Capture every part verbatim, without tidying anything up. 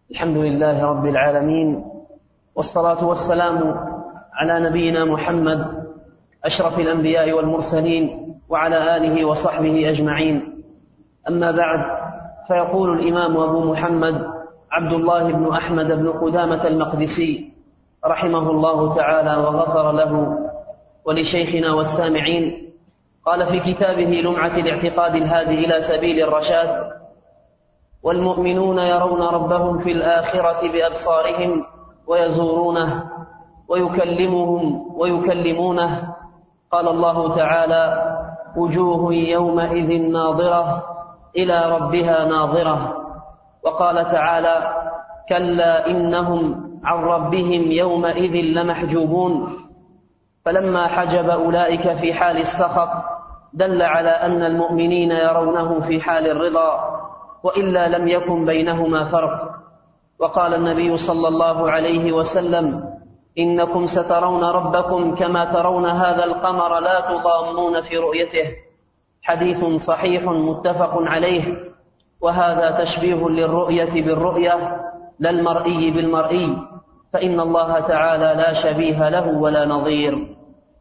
الحمد لله رب العالمين، والصلاة والسلام على نبينا محمد أشرف الأنبياء والمرسلين وعلى آله وصحبه أجمعين. أما بعد، فيقول الإمام أبو محمد عبد الله بن أحمد بن قدامة المقدسي رحمه الله تعالى وغفر له ولشيخنا والسامعين، قال في كتابه لمعة الاعتقاد الهادي إلى سبيل الرشاد: والمؤمنون يرون ربهم في الآخرة بأبصارهم ويزورونه ويكلمهم ويكلمونه. قال الله تعالى: وجوه يومئذ ناظرة إلى ربها ناظرة. وقال تعالى: كلا إنهم عن ربهم يومئذ لمحجوبون. فلما حجب أولئك في حال السخط دل على أن المؤمنين يرونه في حال الرضا، وإلا لم يكن بينهما فرق. وقال النبي صلى الله عليه وسلم: إنكم سترون ربكم كما ترون هذا القمر لا تضامون في رؤيته. حديث صحيح متفق عليه. وهذا تشبيه للرؤية بالرؤية لا المرئي بالمرئي، فإن الله تعالى لا شبيه له ولا نظير.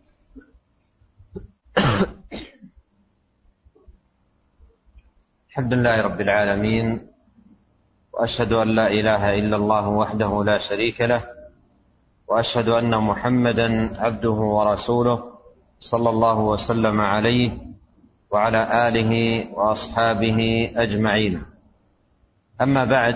الحمد لله رب العالمين، وأشهد أن لا إله إلا الله وحده لا شريك له، وأشهد أن محمدا عبده ورسوله صلى الله وسلم عليه وعلى آله وأصحابه أجمعين. أما بعد،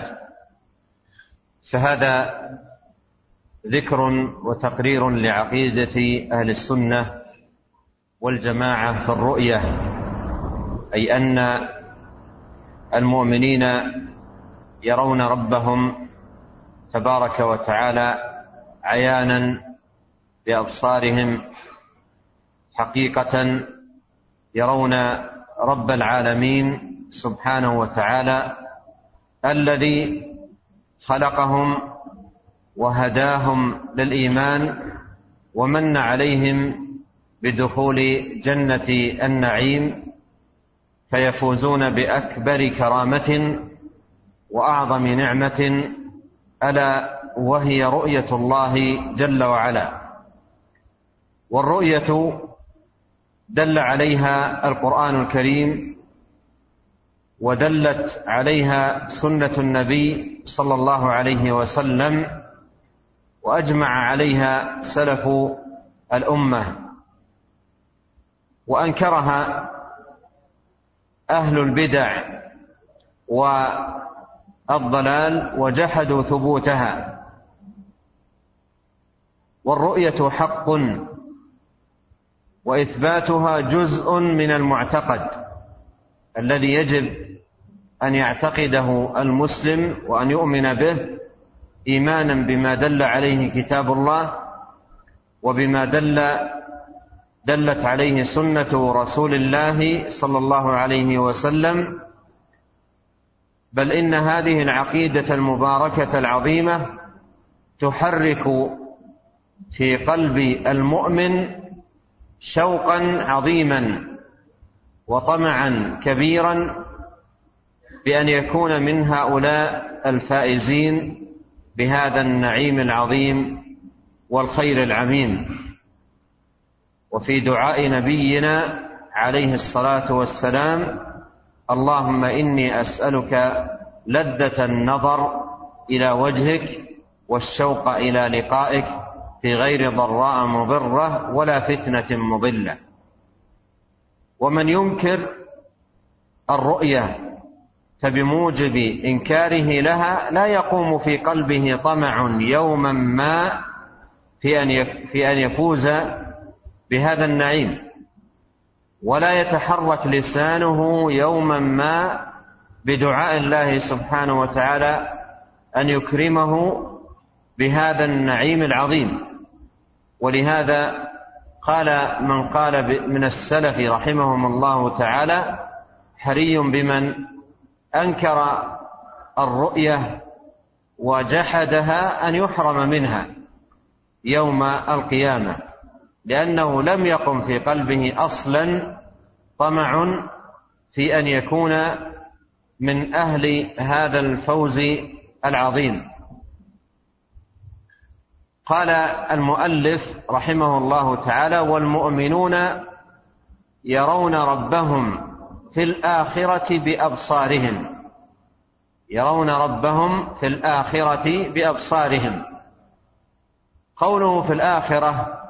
فهذا ذكر وتقرير لعقيدة أهل السنة والجماعة في الرؤية، أي أن المؤمنين يرون ربهم تبارك وتعالى عيانا بأبصارهم حقيقة، يرون رب العالمين سبحانه وتعالى الذي خلقهم وهداهم للإيمان ومن عليهم بدخول جنة النعيم، فيفوزون بأكبر كرامة وأعظم نعمة، ألا وهي رؤية الله جل وعلا. والرؤية دل عليها القرآن الكريم، ودلت عليها سنة النبي صلى الله عليه وسلم، وأجمع عليها سلف الأمة، وأنكرها أهل البدع والضلال وجحدوا ثبوتها. والرؤية حق، وإثباتها جزء من المعتقد الذي يجب أن يعتقده المسلم وأن يؤمن به إيمانا بما دل عليه كتاب الله وبما دل دلت عليه سنة رسول الله صلى الله عليه وسلم. بل إن هذه العقيدة المباركة العظيمة تحرك في قلب المؤمن شوقا عظيما وطمعا كبيرا بأن يكون من هؤلاء الفائزين بهذا النعيم العظيم والخير العميم. وفي دعاء نبينا عليه الصلاة والسلام: اللهم إني أسألك لذة النظر إلى وجهك والشوق إلى لقائك في غير ضراء مضرة ولا فتنة مضلة. ومن ينكر الرؤية فبموجب إنكاره لها لا يقوم في قلبه طمع يوما ما في أن يفوز بهذا النعيم، ولا يتحرك لسانه يوما ما بدعاء الله سبحانه وتعالى أن يكرمه بهذا النعيم العظيم. ولهذا قال من قال من السلف رحمهم الله تعالى: حري بمن أنكر الرؤية وجحدها أن يحرم منها يوم القيامة، لأنه لم يقم في قلبه أصلا طمع في أن يكون من أهل هذا الفوز العظيم. قال المؤلف رحمه الله تعالى: والمؤمنون يرون ربهم في الآخرة بأبصارهم. يرون ربهم في الآخرة بأبصارهم. قوله في الآخرة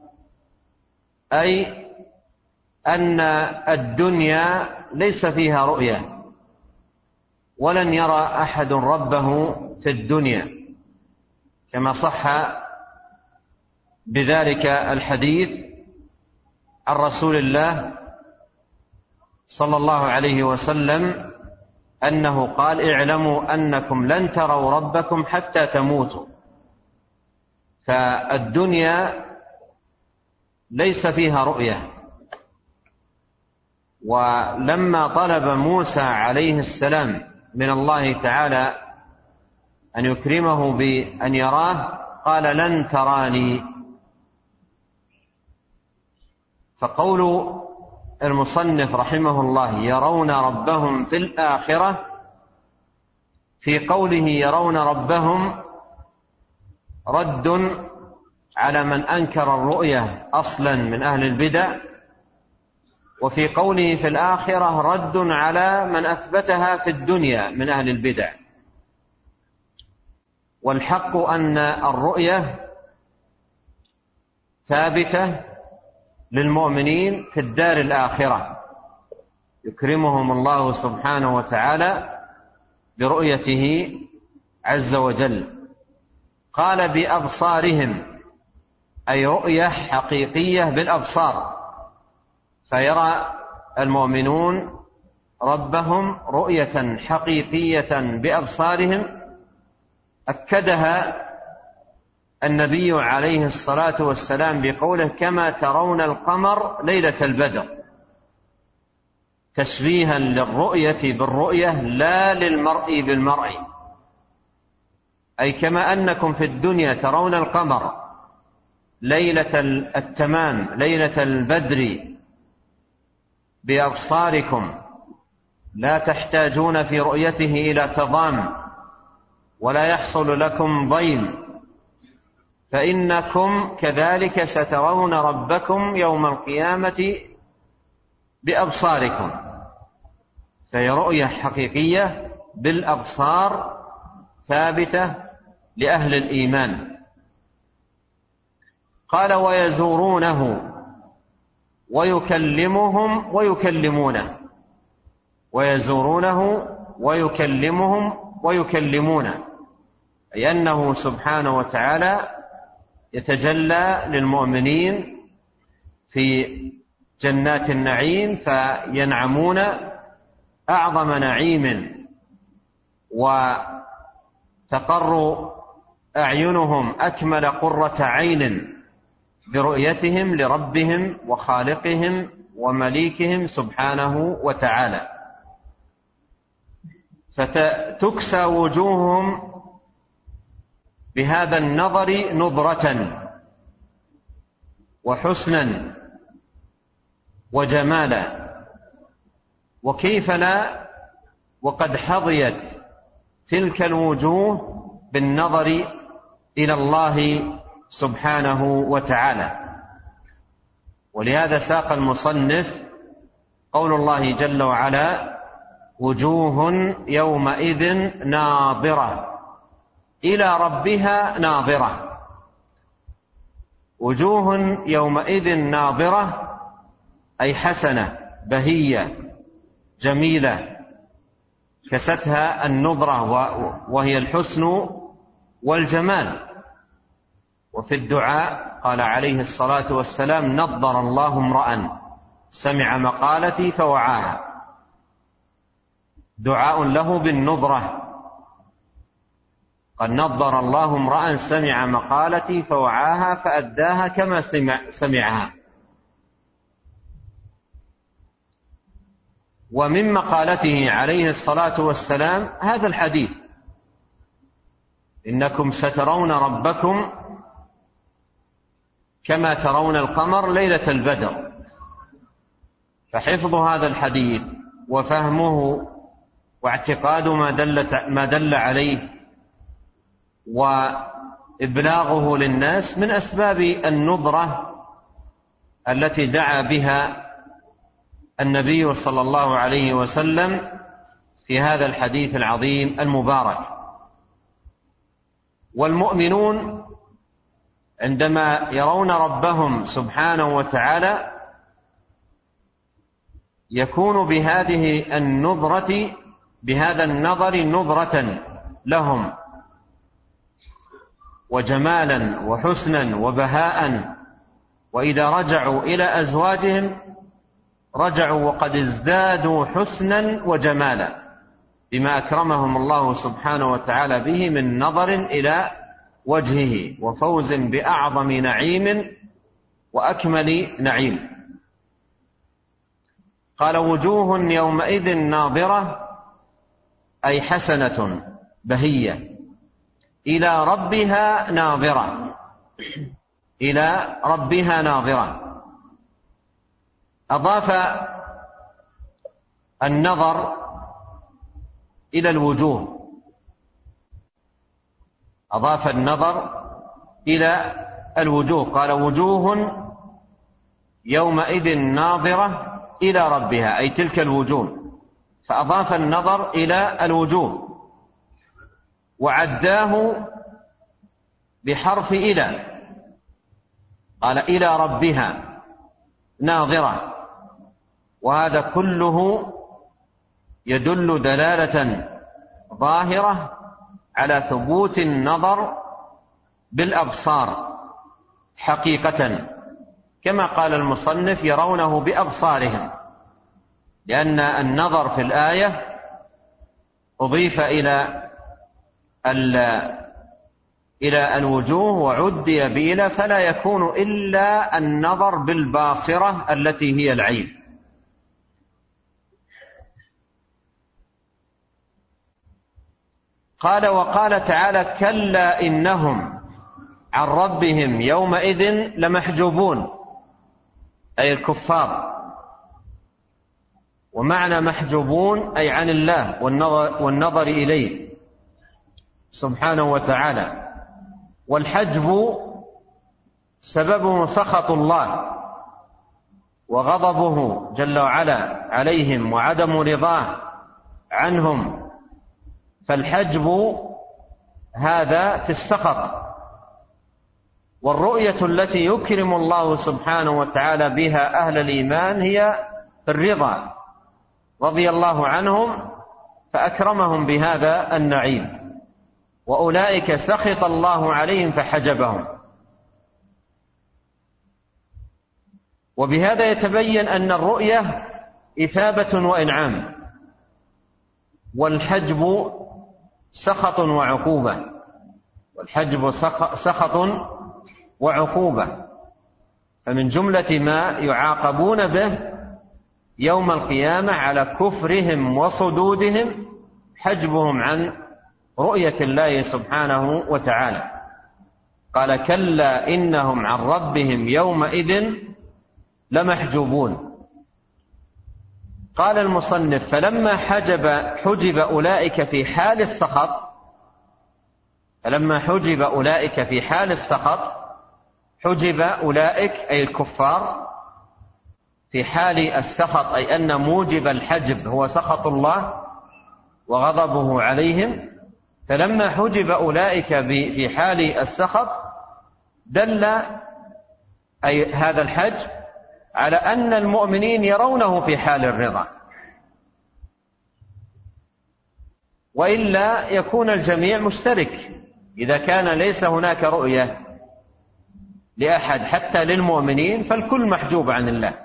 أي أن الدنيا ليس فيها رؤية، ولن يرى أحد ربه في الدنيا، كما صح بذلك الحديث عن رسول الله صلى الله عليه وسلم أنه قال: اعلموا أنكم لن تروا ربكم حتى تموتوا. فالدنيا ليس فيها رؤية. ولما طلب موسى عليه السلام من الله تعالى أن يكرمه بأن يراه قال: لن تراني. فقول المصنف رحمه الله: يرون ربهم في الآخرة، في قوله يرون ربهم رد على من أنكر الرؤية أصلا من أهل البدع، وفي قوله في الآخرة رد على من أثبتها في الدنيا من أهل البدع. والحق أن الرؤية ثابتة للمؤمنين في الدار الآخرة، يكرمهم الله سبحانه وتعالى برؤيته عز وجل. قال: بأبصارهم، أي رؤية حقيقية بالأبصار، فيرى المؤمنون ربهم رؤية حقيقية بأبصارهم، أكدها النبي عليه الصلاة والسلام بقوله: كما ترون القمر ليلة البدر، تشبيها للرؤية بالرؤية لا للمرء بالمرء، أي كما أنكم في الدنيا ترون القمر ليلة التمام ليلة البدر بأبصاركم، لا تحتاجون في رؤيته إلى تضام ولا يحصل لكم ضيم، فإنكم كذلك سترون ربكم يوم القيامة بأبصاركم. فهي رؤية حقيقية بالأبصار ثابتة لأهل الإيمان. قال: ويزورونه ويكلمهم ويكلمونه. ويزورونه ويكلمهم ويكلمونه، أي أنه سبحانه وتعالى يتجلى للمؤمنين في جنات النعيم فينعمون أعظم نعيم، وتقر أعينهم أكمل قرة عين برؤيتهم لربهم وخالقهم ومليكهم سبحانه وتعالى. فتكسى وجوههم بهذا النظر نظرة وحسنا وجمالا، وكيف لا وقد حظيت تلك الوجوه بالنظر إلى الله سبحانه وتعالى. ولهذا ساق المصنف قول الله جل وعلا: وجوه يومئذ ناظرة إلى ربها ناظرة. وجوه يومئذ ناظرة أي حسنة بهية جميلة، كستها النظرة وهي الحسن والجمال. وفي الدعاء قال عليه الصلاة والسلام: نضر الله امرأ سمع مقالتي فوعاها. دعاء له بالنظرة، قد نضر الله امرأ سمع مقالتي فوعاها فأداها كما سمع سمعها. ومن مقالته عليه الصلاة والسلام هذا الحديث: إنكم سترون ربكم كما ترون القمر ليلة البدر. فحفظ هذا الحديث وفهمه واعتقاد ما دل, ما دل عليه وإبلاغه للناس من أسباب النظرة التي دعا بها النبي صلى الله عليه وسلم في هذا الحديث العظيم المبارك. والمؤمنون عندما يرون ربهم سبحانه وتعالى يكون بهذه النظرة بهذا النظر نظرة لهم وجمالا وحسنا وبهاء، وإذا رجعوا إلى أزواجهم رجعوا وقد ازدادوا حسنا وجمالا بما أكرمهم الله سبحانه وتعالى به من نظر إلى وجهه وفوز بأعظم نعيم وأكمل نعيم. قال وجوه يومئذ ناظرة أي حسنة بهية إلى ربها ناظرة، إلى ربها ناظرة. أضاف النظر إلى الوجوه، أضاف النظر إلى الوجوه، قال وجوه يومئذ ناظرة إلى ربها أي تلك الوجوه، فأضاف النظر إلى الوجوه وعداه بحرف إلى، قال إلى ربها ناظرة، وهذا كله يدل دلالة ظاهرة على ثبوت النظر بالأبصار حقيقة، كما قال المصنف يرونه بأبصارهم، لأن النظر في الآية أضيف إلى إلى الوجوه وعدي بإلى، فلا يكون إلا النظر بالباصرة التي هي العين. قال وقال تعالى كلا إنهم عن ربهم يومئذ لمحجوبون أي الكفار، ومعنى محجوبون أي عن الله والنظر, والنظر إليه سبحانه وتعالى. والحجب سببه سخط الله وغضبه جل وعلا عليهم وعدم رضاه عنهم، فالحجب هذا في السخط. والرؤية التي يكرم الله سبحانه وتعالى بها أهل الإيمان هي الرضا، رضي الله عنهم فأكرمهم بهذا النعيم، وأولئك سخط الله عليهم فحجبهم. وبهذا يتبين أن الرؤية إثابة وإنعام، والحجب سخط وعقوبة، والحجب سخط وعقوبة. فمن جملة ما يعاقبون به يوم القيامة على كفرهم وصدودهم حجبهم عن رؤية الله سبحانه وتعالى. قال كلا إنهم عن ربهم يومئذ لمحجوبون. قال المصنف فلما حجب حجب أولئك في حال السخط فلما حجب أولئك في حال السخط حجب أولئك أي الكفار في حال السخط، أي أن موجب الحجب هو سخط الله وغضبه عليهم. فلما حجب أولئك في حال السخط دل أي هذا الحجب على أن المؤمنين يرونه في حال الرضا، وإلا يكون الجميع مشترك. إذا كان ليس هناك رؤية لأحد حتى للمؤمنين فالكل محجوب عن الله،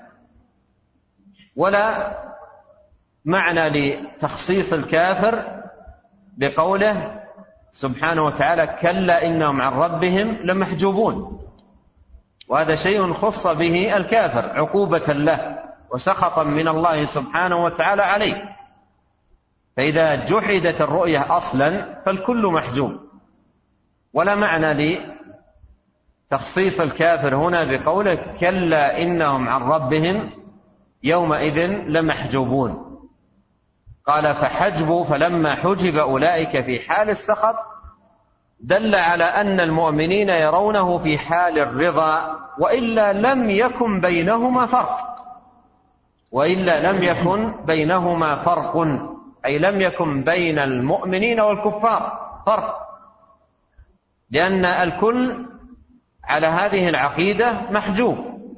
ولا معنى لتخصيص الكافر بقوله سبحانه وتعالى كلا إنهم عن ربهم لمحجوبون، وهذا شيء خص به الكافر عقوبة له وسخطا من الله سبحانه وتعالى عليه. فإذا جحدت الرؤية أصلا فالكل محجوب، ولا معنى لتخصيص الكافر هنا بقوله كلا إنهم عن ربهم يومئذ لمحجوبون. قال فحجبوا فلما حجب أولئك في حال السخط دل على أن المؤمنين يرونه في حال الرضا، وإلا لم يكن بينهما فرق، وإلا لم يكن بينهما فرق، أي لم يكن بين المؤمنين والكفار فرق، لأن الكل على هذه العقيدة محجوب،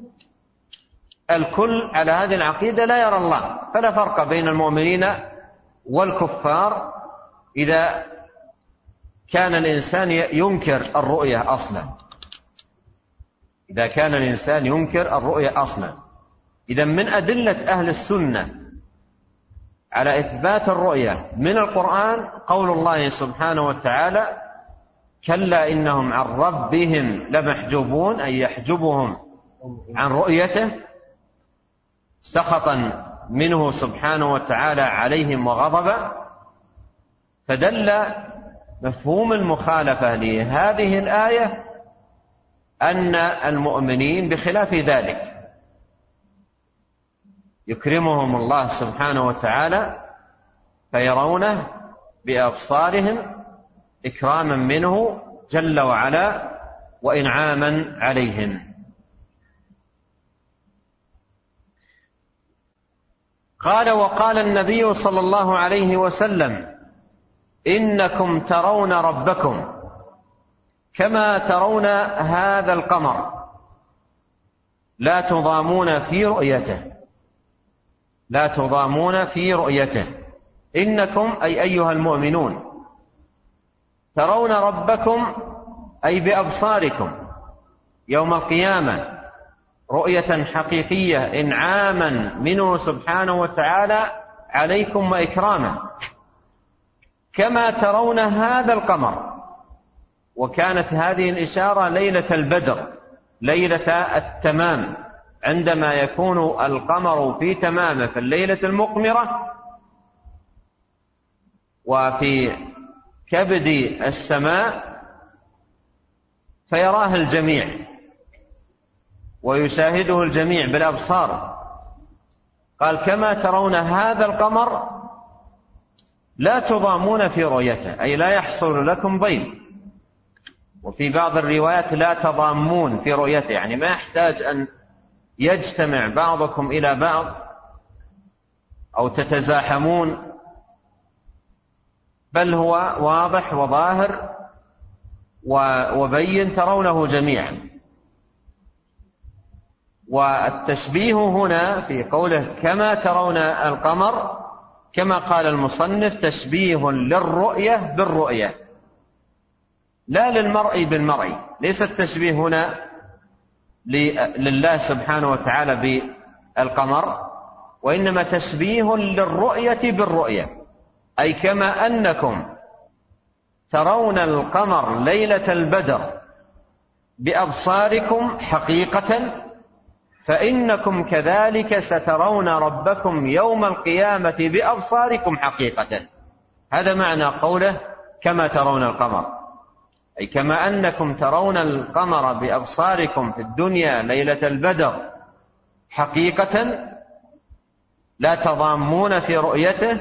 الكل على هذه العقيدة لا يرى الله، فلا فرق بين المؤمنين والكفار إذا كان الإنسان ينكر الرؤية أصلا، إذا كان الإنسان ينكر الرؤية أصلا. إذا من أدلة أهل السنة على إثبات الرؤية من القرآن قول الله سبحانه وتعالى: كلا إنهم عن ربهم لمحجوبون، أي يحجبهم عن رؤيته سخطا منه سبحانه وتعالى عليهم وغضبا. فدل مفهوم المخالفة لهذه الآية أن المؤمنين بخلاف ذلك يكرمهم الله سبحانه وتعالى فيرونه بأبصارهم إكراما منه جل وعلا وإنعاما عليهم. قال: وقال النبي صلى الله عليه وسلم: إنكم ترون ربكم كما ترون هذا القمر لا تضامون في رؤيته، لا تضامون في رؤيته. إنكم أي أيها المؤمنون ترون ربكم أي بأبصاركم يوم القيامة رؤية حقيقية إنعاما منه سبحانه وتعالى عليكم وإكراما، كما ترون هذا القمر. وكانت هذه الإشارة ليلة البدر، ليلة التمام، عندما يكون القمر في تمامه في الليلة المقمرة وفي كبد السماء فيراه الجميع ويشاهده الجميع بالأبصار. قال: كما ترون هذا القمر لا تضامون في رؤيته، أي لا يحصل لكم ضيم. وفي بعض الروايات لا تضامون في رؤيته، يعني ما يحتاج أن يجتمع بعضكم إلى بعض أو تتزاحمون، بل هو واضح وظاهر وبين ترونه جميعا. والتشبيه هنا في قوله كما ترون القمر كما قال المصنف تشبيه للرؤية بالرؤية لا للمرء بالمرء، ليس التشبيه هنا لله سبحانه وتعالى بالقمر، وإنما تشبيه للرؤية بالرؤية، أي كما أنكم ترون القمر ليلة البدر بأبصاركم حقيقة فإنكم كذلك سترون ربكم يوم القيامة بأبصاركم حقيقة. هذا معنى قوله كما ترون القمر، أي كما أنكم ترون القمر بأبصاركم في الدنيا ليلة البدر حقيقة لا تضامون في رؤيته،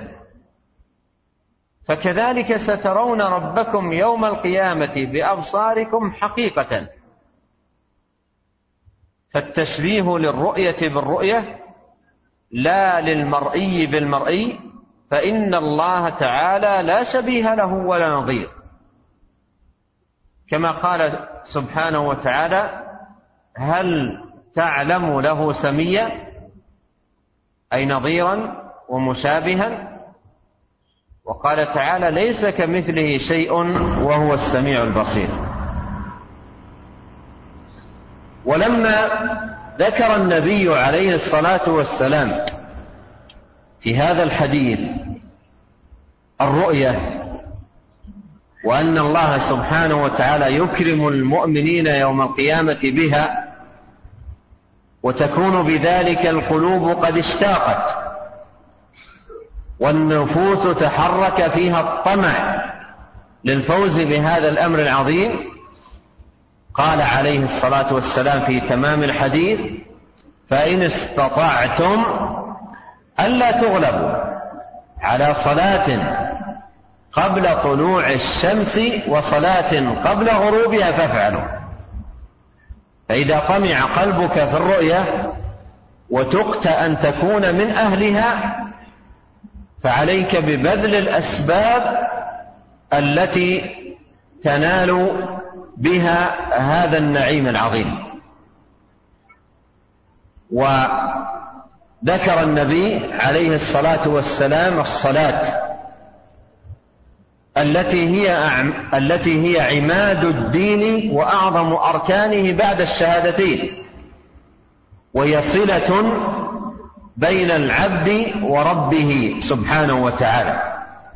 فكذلك سترون ربكم يوم القيامة بأبصاركم حقيقة. فالتشبيه للرؤية بالرؤية لا للمرئي بالمرئي، فإن الله تعالى لا شبيه له ولا نظير، كما قال سبحانه وتعالى: هل تعلم له سميا، أي نظيرا ومشابها. وقال تعالى: ليس كمثله شيء وهو السميع البصير. ولما ذكر النبي عليه الصلاة والسلام في هذا الحديث الرؤية وأن الله سبحانه وتعالى يكرم المؤمنين يوم القيامة بها، وتكون بذلك القلوب قد اشتاقت والنفوس تحرك فيها الطمع للفوز بهذا الأمر العظيم، قال عليه الصلاة والسلام في تمام الحديث: فإن استطعتم ألا تغلبوا على صلاة قبل طلوع الشمس وصلاة قبل غروبها فافعلوا. فإذا طمع قلبك في الرؤية وتقت أن تكون من أهلها فعليك ببذل الأسباب التي تنال بها هذا النعيم العظيم. وذكر النبي عليه الصلاة والسلام الصلاة التي هي التي هي عماد الدين وأعظم أركانه بعد الشهادتين، وهي صلة بين العبد وربه سبحانه وتعالى.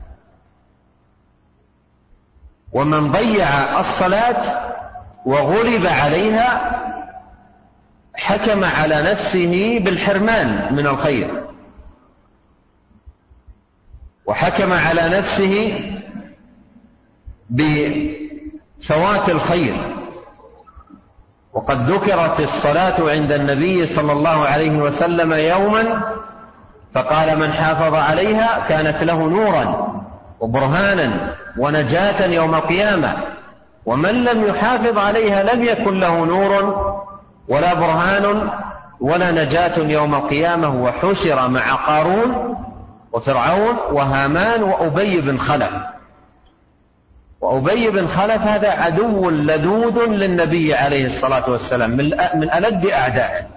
ومن ضيع الصلاة وغلب عليها حكم على نفسه بالحرمان من الخير، وحكم على نفسه بفوات الخير. وقد ذكرت الصلاة عند النبي صلى الله عليه وسلم يوما فقال: من حافظ عليها كانت له نورا وبرهانا ونجاة يوم القيامة، ومن لم يحافظ عليها لم يكن له نور ولا برهان ولا نجاة يوم القيامة، وحشر مع قارون وفرعون وهامان وأبي بن خلف. وأبي بن خلف هذا عدو لدود للنبي عليه الصلاة والسلام من ألد أعدائه.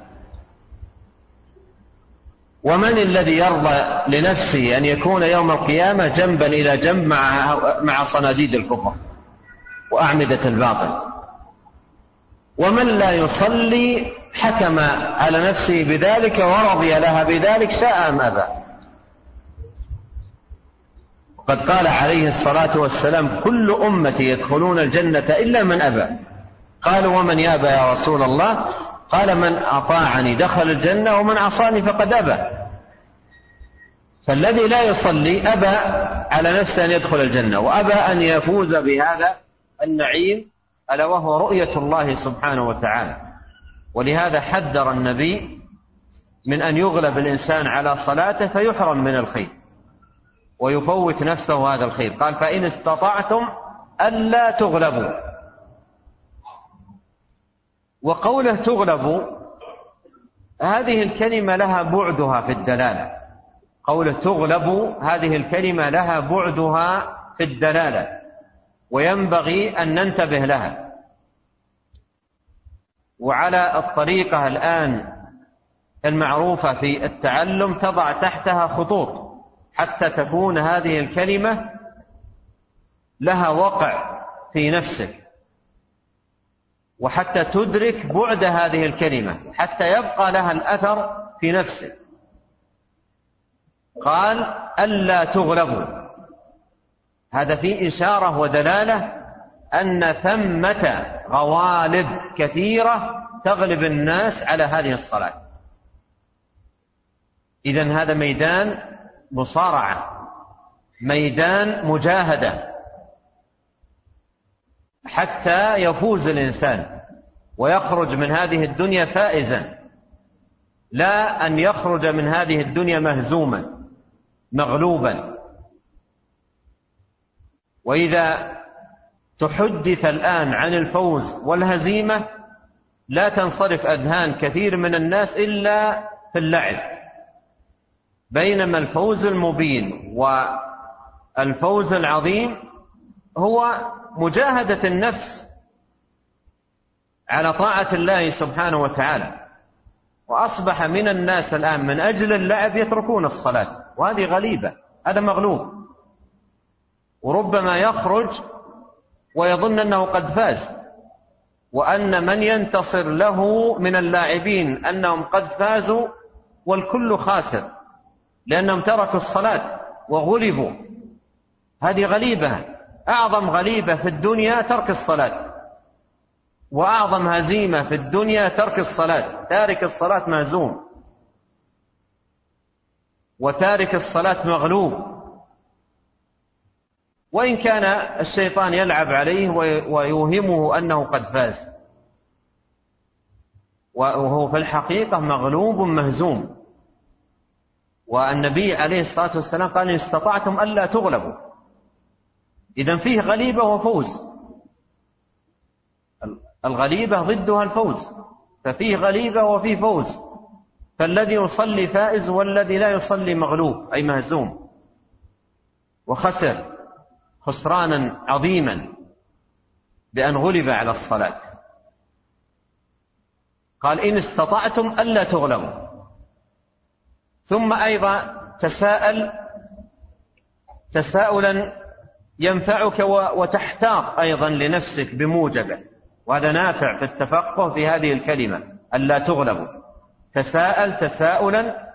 ومن الذي يرضى لنفسه أن يكون يوم القيامة جنبا إلى جنب مع مع صناديد الكفر وأعمدة الباطل؟ ومن لا يصلي حكم على نفسه بذلك ورضي لها بذلك شاء أم أبى. قد قال عليه الصلاة والسلام: كل أمتي يدخلون الجنة إلا من أبى. قالوا: ومن يابى يا رسول الله؟ قال: من أطاعني دخل الجنة ومن عصاني فقد أبى. فالذي لا يصلي أبى على نفسه أن يدخل الجنة، وأبى أن يفوز بهذا النعيم ألا وهو رؤية الله سبحانه وتعالى. ولهذا حذر النبي من أن يغلب الإنسان على صلاته فيحرم من الخير ويفوت نفسه هذا الخير. قال: فإن استطعتم ألا تغلبوا. وقوله تغلبوا هذه الكلمة لها بعدها في الدلالة. قوله تغلبوا هذه الكلمة لها بعدها في الدلالة، وينبغي أن ننتبه لها. وعلى الطريقة الآن المعروفة في التعلم تضع تحتها خطوط حتى تكون هذه الكلمة لها وقع في نفسك، وحتى تدرك بعد هذه الكلمة، حتى يبقى لها الأثر في نفسك. قال: ألا تغلبوا، هذا فيه إشارة ودلالة أن ثمة غوالب كثيرة تغلب الناس على هذه الصلاة. إذن هذا ميدان مصارعة، ميدان مجاهدة، حتى يفوز الإنسان ويخرج من هذه الدنيا فائزا، لا أن يخرج من هذه الدنيا مهزوما مغلوبا. وإذا تحدث الآن عن الفوز والهزيمة لا تنصرف أذهان كثير من الناس إلا في اللعب، بينما الفوز المبين والفوز العظيم هو مجاهدة النفس على طاعة الله سبحانه وتعالى. وأصبح من الناس الآن من أجل اللعب يتركون الصلاة، وهذه غليبة، هذا مغلوب، وربما يخرج ويظن أنه قد فاز، وأن من ينتصر له من اللاعبين أنهم قد فازوا والكل خاسر لأنهم تركوا الصلاة وغلبوا. هذه غليبة، أعظم غليبة في الدنيا ترك الصلاة، وأعظم هزيمة في الدنيا ترك الصلاة. تارك الصلاة مهزوم، وتارك الصلاة مغلوب، وإن كان الشيطان يلعب عليه ويوهمه أنه قد فاز، وهو في الحقيقة مغلوب مهزوم. والنبي عليه الصلاة والسلام قال: إن استطعتم ألا تغلبوا. إذن فيه غليبة وفوز، الغليبة ضدها الفوز، ففيه غليبة وفيه فوز، فالذي يصلي فائز والذي لا يصلي مغلوب أي مهزوم وخسر خسرانا عظيما بأن غلب على الصلاة. قال إن استطعتم ألا تغلبوا. ثم أيضا تساءل تساؤلا ينفعك وتحتاط أيضا لنفسك بموجبه، وهذا نافع في التفقه في هذه الكلمة ألا تغلبوا. تساءل تساؤلا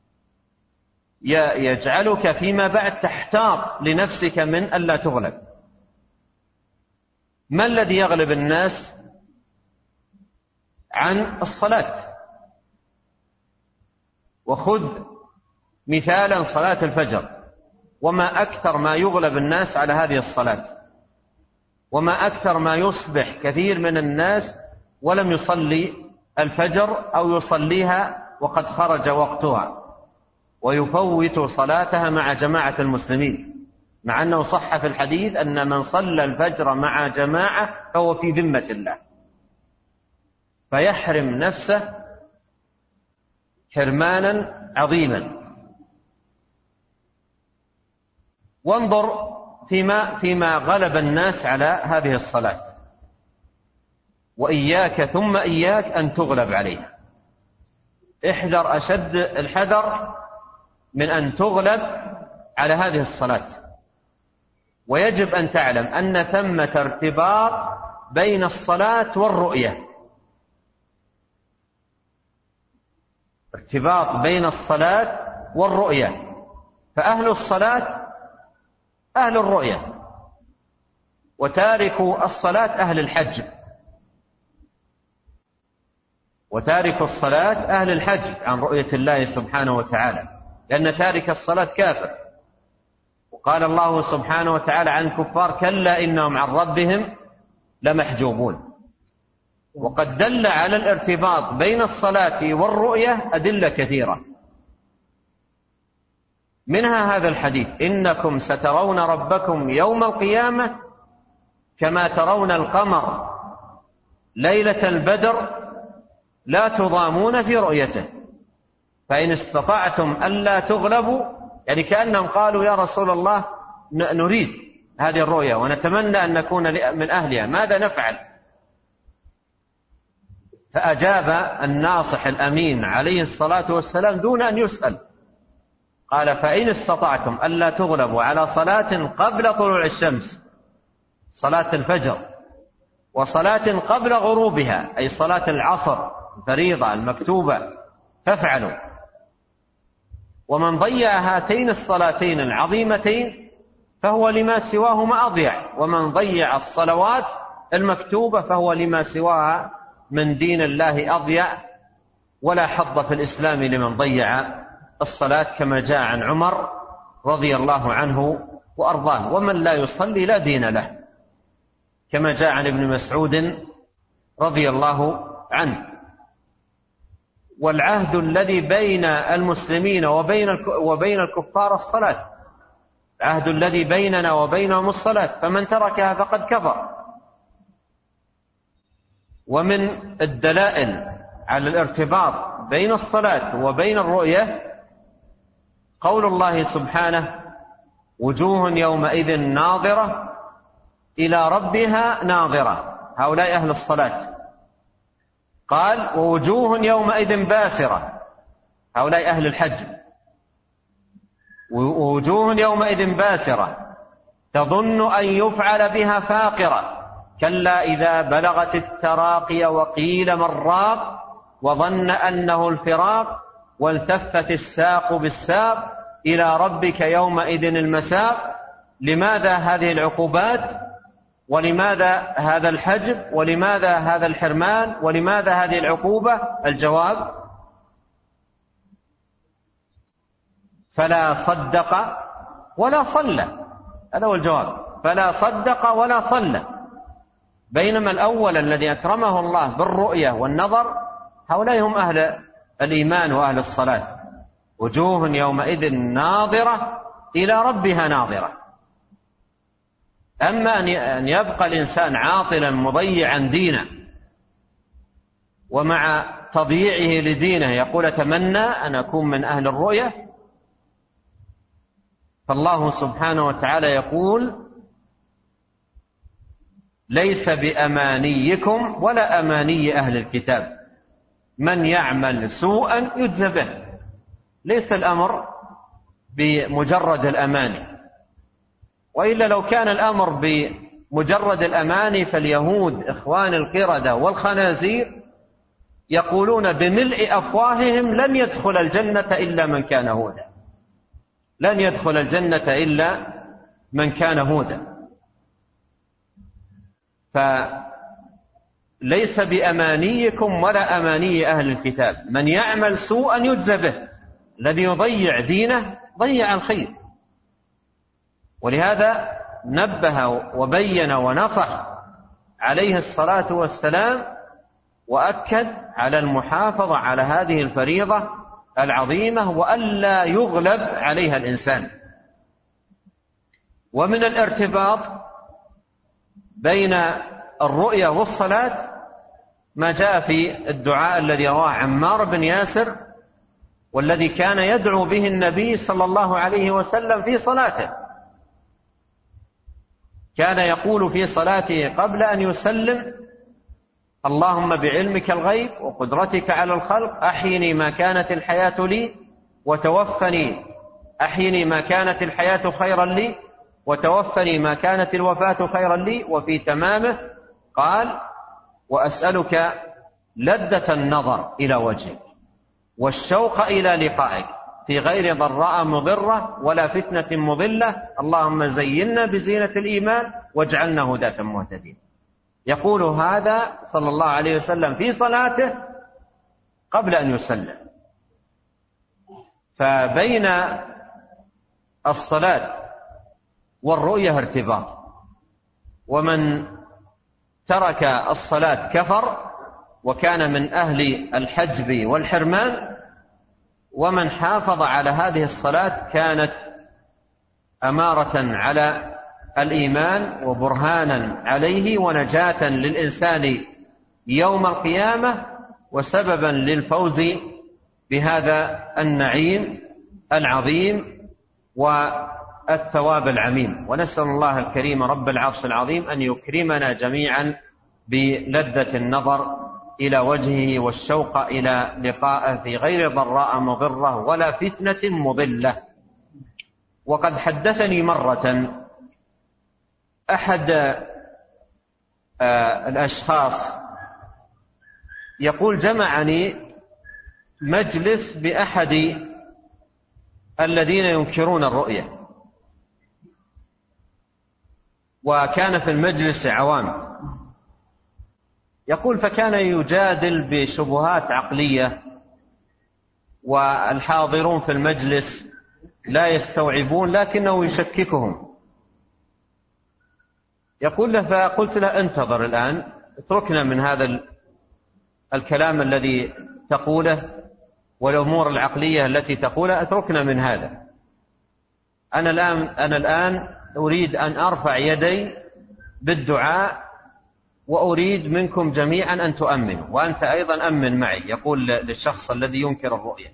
يجعلك فيما بعد تحتاط لنفسك من ألا تغلب. ما الذي يغلب الناس عن الصلاة؟ وخذ مثالا صلاة الفجر، وما أكثر ما يغلب الناس على هذه الصلاة، وما أكثر ما يصبح كثير من الناس ولم يصلي الفجر أو يصليها وقد خرج وقتها ويفوت صلاتها مع جماعة المسلمين، مع أنه صح في الحديث أن من صلى الفجر مع جماعة فهو في ذمة الله، فيحرم نفسه حرمانا عظيما. وانظر فيما, فيما غلب الناس على هذه الصلاة، وإياك ثم إياك أن تغلب عليها. احذر أشد الحذر من أن تغلب على هذه الصلاة. ويجب أن تعلم أن ثمة ارتباط بين الصلاة والرؤية، ارتباط بين الصلاة والرؤية، فأهل الصلاة أهل الرؤية، وتاركوا الصلاة أهل الحج، وتارك الصلاة أهل الحج عن رؤية الله سبحانه وتعالى، لأن تارك الصلاة كافر. وقال الله سبحانه وتعالى عن الكفار كلا إنهم عن ربهم لمحجوبون. وقد دل على الارتباط بين الصلاة والرؤية أدلة كثيرة، منها هذا الحديث إنكم سترون ربكم يوم القيامة كما ترون القمر ليلة البدر لا تضامون في رؤيته فإن استطعتم ألا تغلبوا، يعني كأنهم قالوا يا رسول الله نريد هذه الرؤية ونتمنى أن نكون من أهلها، ماذا نفعل؟ فأجاب الناصح الأمين عليه الصلاة والسلام دون أن يسأل، قال فإن استطعتم ألا تغلبوا على صلاة قبل طلوع الشمس، صلاة الفجر، وصلاة قبل غروبها أي صلاة العصر الفريضة المكتوبة، فافعلوا. ومن ضيع هاتين الصلاتين العظيمتين فهو لما سواهما أضيع، ومن ضيع الصلوات المكتوبة فهو لما سواها من دين الله أضيع، ولا حظ في الإسلام لمن ضيع الصلاة كما جاء عن عمر رضي الله عنه وأرضاه. ومن لا يصلي لا دين له كما جاء عن ابن مسعود رضي الله عنه. والعهد الذي بين المسلمين وبين وبين الكفار الصلاة، العهد الذي بيننا وبينهم الصلاة، فمن تركها فقد كفر. ومن الدلائل على الارتباط بين الصلاة وبين الرؤية قول الله سبحانه وجوه يومئذ ناظرة إلى ربها ناظرة، هؤلاء أهل الصلاة. قال ووجوه يومئذ باسرة، هؤلاء أهل الحج. ووجوه يومئذ باسرة تظن أن يفعل بها فاقرة كلا إذا بلغت التراقي وقيل من راق وظن أنه الفراق والتفت الساق بالساق إلى ربك يومئذ المساق. لماذا هذه العقوبات؟ ولماذا هذا الحجب؟ ولماذا هذا الحرمان؟ ولماذا هذه العقوبة؟ الجواب فلا صدق ولا صلى، هذا هو الجواب، فلا صدق ولا صلى. بينما الأول الذي أكرمه الله بالرؤية والنظر هؤلاء هم أهل الإيمان وأهل الصلاة. وجوه يومئذ ناظرة إلى ربها ناظرة، أما أن يبقى الإنسان عاطلا مضيعا دينه، ومع تضييعه لدينه يقول أتمنى أن أكون من أهل الرؤية، فالله سبحانه وتعالى يقول ليس بأمانيكم ولا أماني أهل الكتاب من يعمل سوءا يجزى به. ليس الأمر بمجرد الأماني، وإلا لو كان الأمر بمجرد الأماني فاليهود إخوان القردة والخنازير يقولون بملء أفواههم لن يدخل الجنة إلا من كان هودا، لن يدخل الجنة إلا من كان هودا. فليس بأمانيكم ولا أماني أهل الكتاب من يعمل سوءا يجزى به. الذي يضيع دينه ضيع الخير. ولهذا نبه وبين ونصح عليه الصلاة والسلام وأكد على المحافظة على هذه الفريضة العظيمة وألا يغلب عليها الإنسان. ومن الارتباط بين الرؤيا والصلاة ما جاء في الدعاء الذي رواه عمار بن ياسر، والذي كان يدعو به النبي صلى الله عليه وسلم في صلاته. كان يقول في صلاته قبل أن يسلم: اللهم بعلمك الغيب وقدرتك على الخلق أحيني ما كانت الحياة لي وتوفني أحيني ما كانت الحياة خيرا لي وتوفني ما كانت الوفاة خيرا لي. وفي تمامه قال: وأسألك لذة النظر إلى وجهك والشوق إلى لقائك في غير ضراء مضرة ولا فتنة مضلة، اللهم زينا بزينة الإيمان واجعلنا هداة مهتدين. يقول هذا صلى الله عليه وسلم في صلاته قبل أن يسلم. فبين الصلاة والرؤية ارتباط، ومن ترك الصلاة كفر وكان من أهل الحجب والحرمان، ومن حافظ على هذه الصلاة كانت أمارة على الإيمان وبرهانا عليه ونجاة للإنسان يوم القيامة وسببا للفوز بهذا النعيم العظيم والثواب العميم. ونسأل الله الكريم رب العرش العظيم أن يكرمنا جميعا بلذة النظر إلى وجهه والشوق إلى لقائه في غير ضراء مضرة ولا فتنة مضلة. وقد حدثني مرة أحد الأشخاص يقول: جمعني مجلس بأحد الذين ينكرون الرؤية، وكان في المجلس عوام. يقول: فكان يجادل بشبهات عقلية والحاضرون في المجلس لا يستوعبون لكنه يشككهم. يقول له: فقلت له: انتظر الآن، اتركنا من هذا الكلام الذي تقوله والأمور العقلية التي تقولها، اتركنا من هذا. أنا الآن, أنا الآن أريد أن أرفع يدي بالدعاء وأريد منكم جميعا أن تؤمنوا، وأنت أيضا أمن معي. يقول للشخص الذي ينكر الرؤية.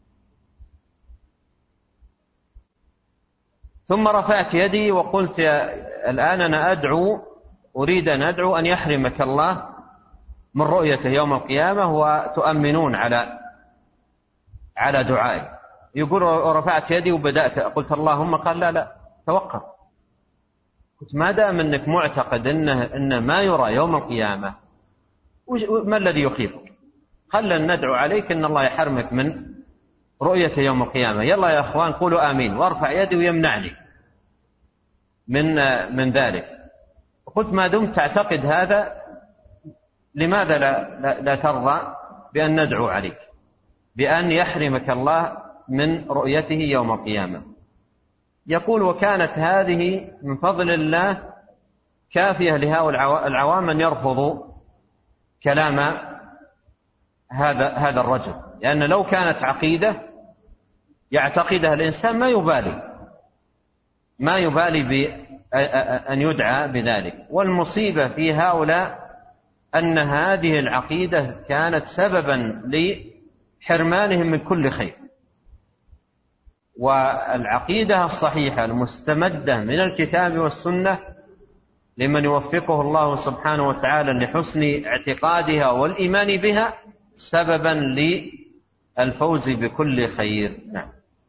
ثم رفعت يدي وقلت: الآن أنا أدعو، أريد أن أدعو أن يحرمك الله من رؤيته يوم القيامة وتؤمنون على على دعائي. يقول: رفعت يدي وبدأت قلت اللهم. قال: لا لا توقف. قلت: ما دام أنك معتقد إنه, إنه ما يرى يوم القيامة، ما الذي يخيفك؟ خلنا ندعو عليك إن الله يحرمك من رؤية يوم القيامة. يلا يا أخوان قولوا آمين. وارفع يدي ويمنعني من من ذلك. قلت: ما دمت تعتقد هذا لماذا لا, لا, لا ترضى بأن ندعو عليك بأن يحرمك الله من رؤيته يوم القيامة؟ يقول: وكانت هذه من فضل الله كافية لهؤلاء العوام أن يرفضوا كلام هذا هذا الرجل، لأن لو كانت عقيدة يعتقدها الإنسان ما يبالي ما يبالي أن يدعى بذلك. والمصيبة في هؤلاء أن هذه العقيدة كانت سببا لحرمانهم من كل خير. والعقيدة الصحيحة المستمدة من الكتاب والسنة لمن يوفقه الله سبحانه وتعالى لحسن اعتقادها والإيمان بها سببا للفوز بكل خير. نعم.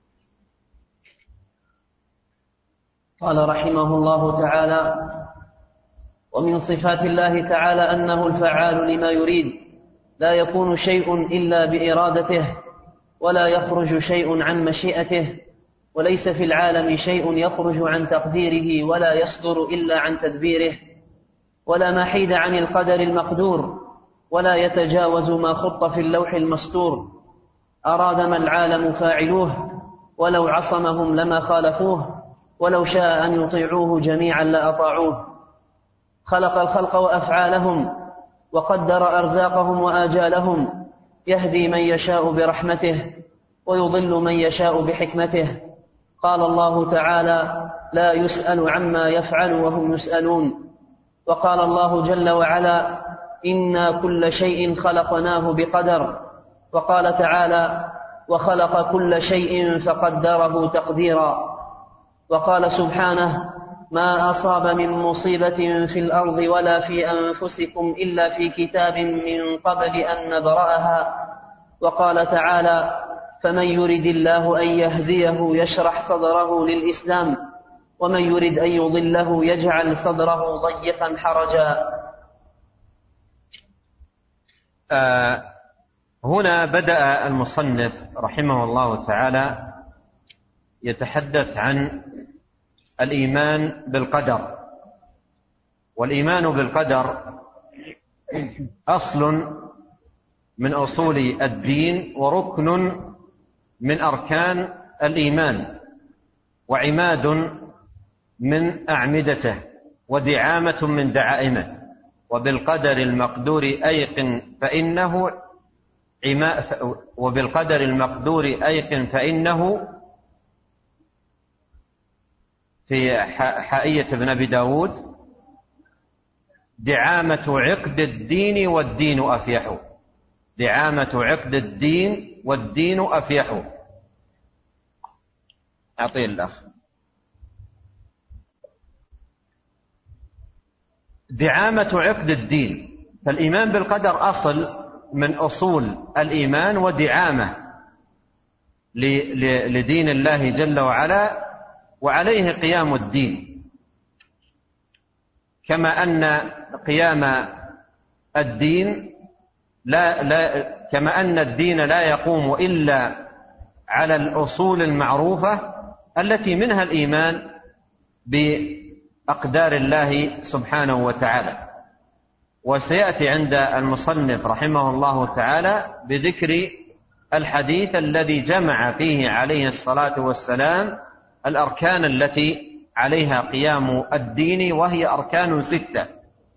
قال رحمه الله تعالى: ومن صفات الله تعالى أنه الفعال لما يريد، لا يكون شيء إلا بإرادته، ولا يخرج شيء عن مشيئته، وليس في العالم شيء يخرج عن تقديره ولا يصدر إلا عن تدبيره، ولا محيد عن القدر المقدور، ولا يتجاوز ما خط في اللوح المسطور. أراد ما العالم فاعلوه، ولو عصمهم لما خالفوه، ولو شاء أن يطيعوه جميعا لأطاعوه. خلق الخلق وأفعالهم، وقدر أرزاقهم وآجالهم، يهدي من يشاء برحمته، ويضل من يشاء بحكمته. قال الله تعالى: لا يسأل عما يفعل وهم يسألون. وقال الله جل وعلا: إنا كل شيء خلقناه بقدر. وقال تعالى: وخلق كل شيء فقدره تقديرا. وقال سبحانه: ما أصاب من مصيبة في الأرض ولا في أنفسكم إلا في كتاب من قبل أن نبرأها. وقال تعالى: فمن يرد الله أن يهديه يشرح صدره للإسلام، ومن يرد أن يضله يجعل صدره ضيقا حرجا. آه هنا بدأ المصنف رحمه الله تعالى يتحدث عن الإيمان بالقدر. والإيمان بالقدر أصل من أصول الدين، وركن من أركان الإيمان، وعماد من أعمدته، ودعامة من دعائمه. وبالقدر المقدور أيقن فإنه وبالقدر المقدور أيقن فإنه في حائية ابن أبي داود: دعامة عقد الدين والدين أفيح. دعامة عقد الدين والدين أفيح. أعطيه الأخ. دعامة عقد الدين، فالإيمان بالقدر أصل من أصول الإيمان، ودعامة لدين الله جل وعلا، وعليه قيام الدين. كما أن قيام الدين لا لا كما أن الدين لا يقوم إلا على الأصول المعروفة التي منها الإيمان بأقدار الله سبحانه وتعالى. وسيأتي عند المصنف رحمه الله تعالى بذكر الحديث الذي جمع فيه عليه الصلاة والسلام الأركان التي عليها قيام الدين، وهي أركان ستة.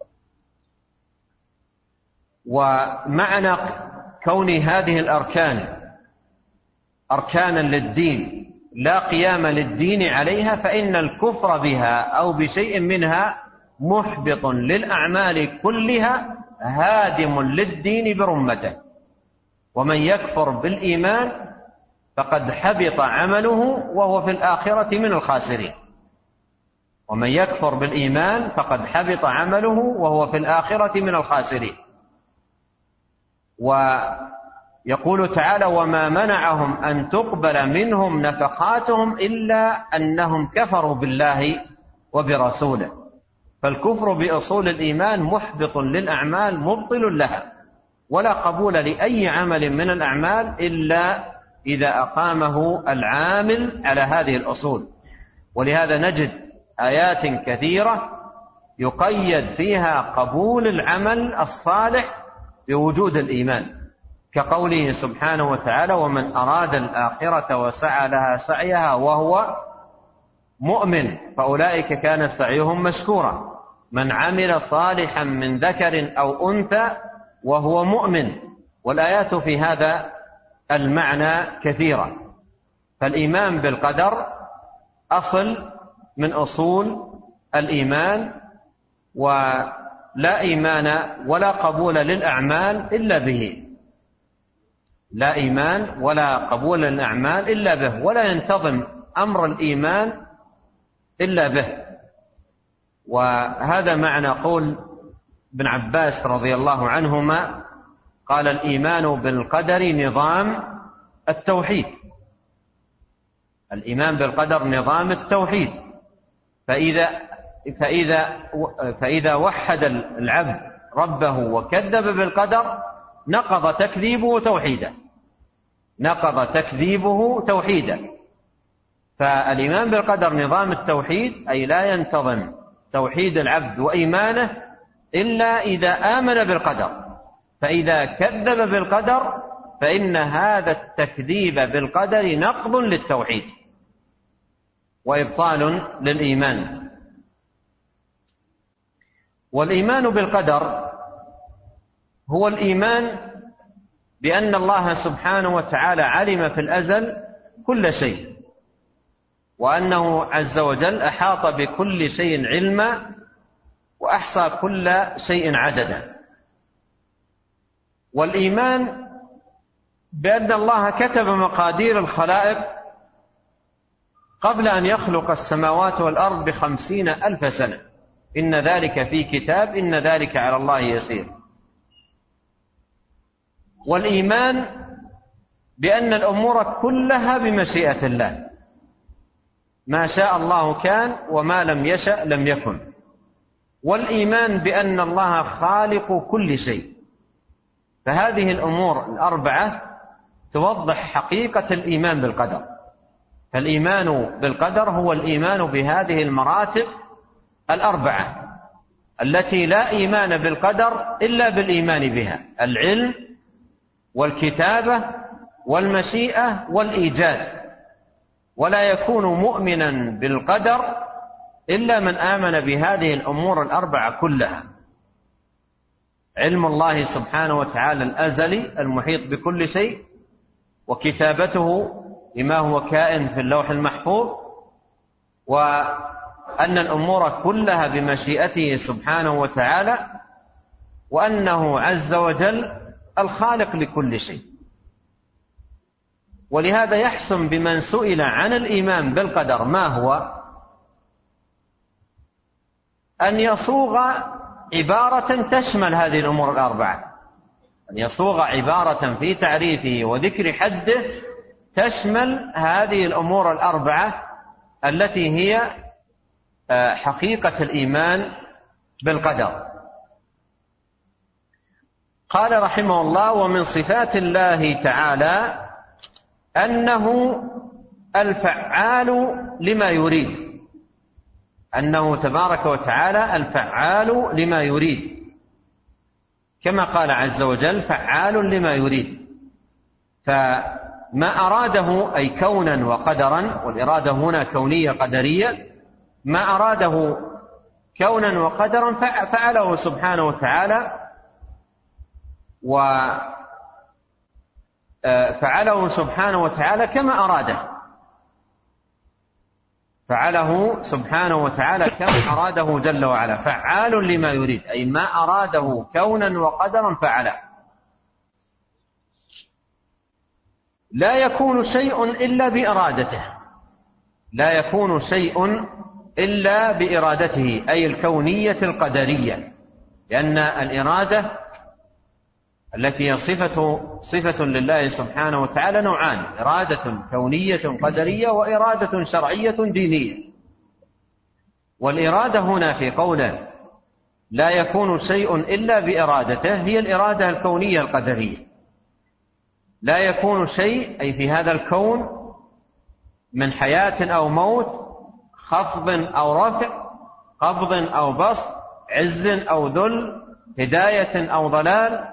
ومعنى كون هذه الأركان أركانا للدين لا قيام للدين عليها، فإن الكفر بها أو بشيء منها محبط للأعمال كلها، هادم للدين برمته. ومن يكفر بالإيمان فقد حبط عمله وهو في الآخرة من الخاسرين. ومن يكفر بالإيمان فقد حبط عمله وهو في الآخرة من الخاسرين. ويقول تعالى: وما منعهم أن تقبل منهم نفقاتهم إلا أنهم كفروا بالله وبرسوله. فالكفر بأصول الإيمان محبط للأعمال مبطل لها، ولا قبول لأي عمل من الأعمال إلا إذا أقامه العامل على هذه الأصول. ولهذا نجد آيات كثيرة يقيد فيها قبول العمل الصالح بوجود الإيمان، كقوله سبحانه وتعالى: ومن أراد الآخرة وسعى لها سعيها وهو مؤمن فأولئك كان سعيهم مشكورا. من عمل صالحا من ذكر أو أنثى وهو مؤمن. والآيات في هذا المعنى كثيرة. فالإيمان بالقدر أصل من أصول الإيمان، ولا إيمان ولا قبول للأعمال إلا به، لا إيمان ولا قبول للأعمال إلا به، ولا ينتظم أمر الإيمان إلا به. وهذا معنى قول ابن عباس رضي الله عنهما قال: الإيمان بالقدر نظام التوحيد. الإيمان بالقدر نظام التوحيد، فإذا فإذا فإذا وحد العبد ربه وكذب بالقدر نقض تكذيبه توحيدا، نقض تكذيبه توحيدا. فالإيمان بالقدر نظام التوحيد، أي لا ينتظم توحيد العبد وإيمانه إلا إذا آمن بالقدر، فإذا كذب بالقدر فإن هذا التكذيب بالقدر نقض للتوحيد وإبطال للإيمان. والإيمان بالقدر هو الإيمان بأن الله سبحانه وتعالى علم في الأزل كل شيء، وأنه عز وجل أحاط بكل شيء علما، وأحصى كل شيء عددا. والإيمان بأن الله كتب مقادير الخلائق قبل أن يخلق السماوات والأرض بخمسين ألف سنة، إن ذلك في كتاب، إن ذلك على الله يسير. والإيمان بأن الأمور كلها بمشيئة الله، ما شاء الله كان وما لم يشأ لم يكن. والإيمان بأن الله خالق كل شيء. فهذه الأمور الأربعة توضح حقيقة الإيمان بالقدر. فالإيمان بالقدر هو الإيمان بهذه المراتب الأربعة التي لا إيمان بالقدر إلا بالإيمان بها: العلم والكتابة والمشيئة والإيجاد. ولا يكون مؤمنا بالقدر إلا من آمن بهذه الأمور الأربعة كلها: علم الله سبحانه وتعالى الأزلي المحيط بكل شيء، وكتابته لما هو كائن في اللوح المحفوظ، وأن الأمور كلها بمشيئته سبحانه وتعالى، وأنه عز وجل الخالق لكل شيء. ولهذا يحسن بمن سئل عن الإيمان بالقدر ما هو أن يصوغ عبارة تشمل هذه الأمور الأربعة، أن يصوغ عبارة في تعريفه وذكر حده تشمل هذه الأمور الأربعة التي هي حقيقة الإيمان بالقدر. قال رحمه الله: ومن صفات الله تعالى أنه الفعال لما يريد، أنه تبارك وتعالى الفعال لما يريد، كما قال عز وجل: فعال لما يريد. فما أراده أي كونا وقدرا، والإرادة هنا كونية قدرية، ما أراده كونا وقدرا فعله سبحانه وتعالى، وفعله سبحانه وتعالى كما أراده، فعله سبحانه وتعالى كما أراده جل وعلا. فعال لما يريد أي ما أراده كونا وقدرا فعله. لا يكون شيء إلا بإرادته، لا يكون شيء إلا بإرادته أي الكونية القدرية، لأن الإرادة التي هي صفة, صفة لله سبحانه وتعالى نوعان: إرادة كونية قدرية، وإرادة شرعية دينية. والإرادة هنا في قوله لا يكون شيء إلا بإرادته هي الإرادة الكونية القدرية. لا يكون شيء أي في هذا الكون من حياة أو موت، خفض أو رفع، قبض أو بسط، عز أو ذل، هداية أو ضلال،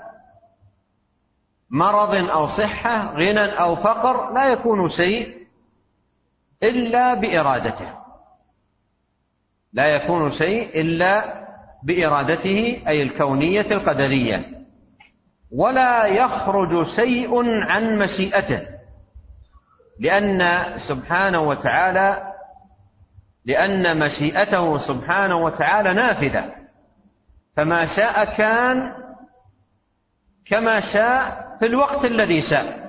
مرض أو صحة، غنى أو فقر، لا يكون شيء إلا بإرادته، لا يكون شيء إلا بإرادته أي الكونية القدرية. ولا يخرج شيء عن مشيئته، لأن سبحانه وتعالى لأن مشيئته سبحانه وتعالى نافذة، فما شاء كان كما شاء في الوقت الذي شاء.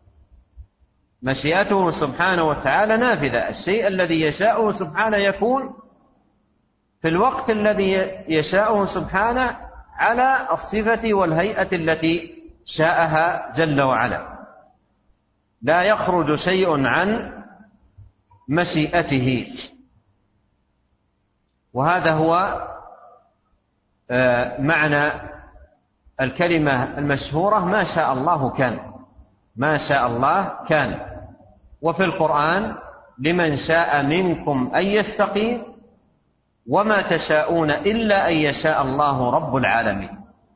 مشيئته سبحانه وتعالى نافذة، الشيء الذي يشاءه سبحانه يكون في الوقت الذي يشاءه سبحانه على الصفة والهيئة التي شاءها جل وعلا، لا يخرج شيء عن مشيئته. وهذا هو معنى الكلمة المشهورة ما شاء الله كان، ما شاء الله كان. وفي القرآن لمن شاء منكم أن يستقيم وما تشاءون إلا أن يشاء الله رب العالمين.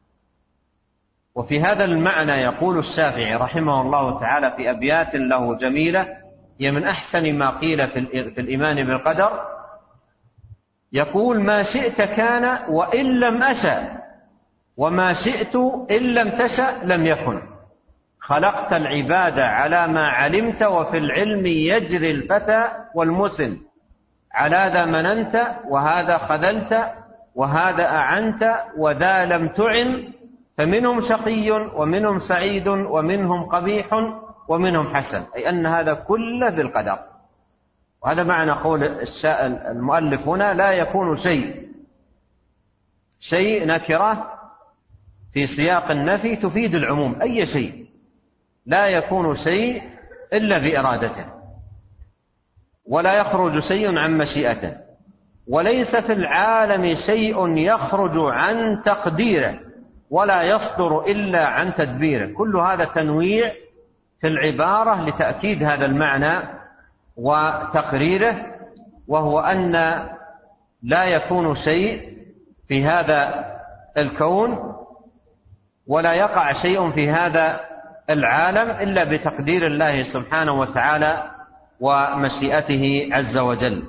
وفي هذا المعنى يقول الشافعي رحمه الله تعالى في أبيات له جميلة هي من أحسن ما قيل في الإيمان بالقدر، يقول: ما شئت كان وإن لم أشأ، وما شئت إن لم تشأ لم يكن. خلقت العباد على ما علمت، وفي العلم يجري الفتى والمسن. على ذا مننت وهذا خذلت، وهذا أعنت وذا لم تعن. فمنهم شقي ومنهم سعيد ومنهم قبيح ومنهم حسن، أي أن هذا كله بالقدر. وهذا معنى قول المؤلف هنا: لا يكون شيء. شيء نكرة في سياق النفي تفيد العموم، أي شيء. لا يكون شيء إلا بإرادته، ولا يخرج شيء عن مشيئته، وليس في العالم شيء يخرج عن تقديره، ولا يصدر إلا عن تدبيره. كل هذا تنويع في العبارة لتأكيد هذا المعنى وتقريره، وهو أن لا يكون شيء في هذا الكون ولا يقع شيء في هذا العالم إلا بتقدير الله سبحانه وتعالى ومشيئته عز وجل.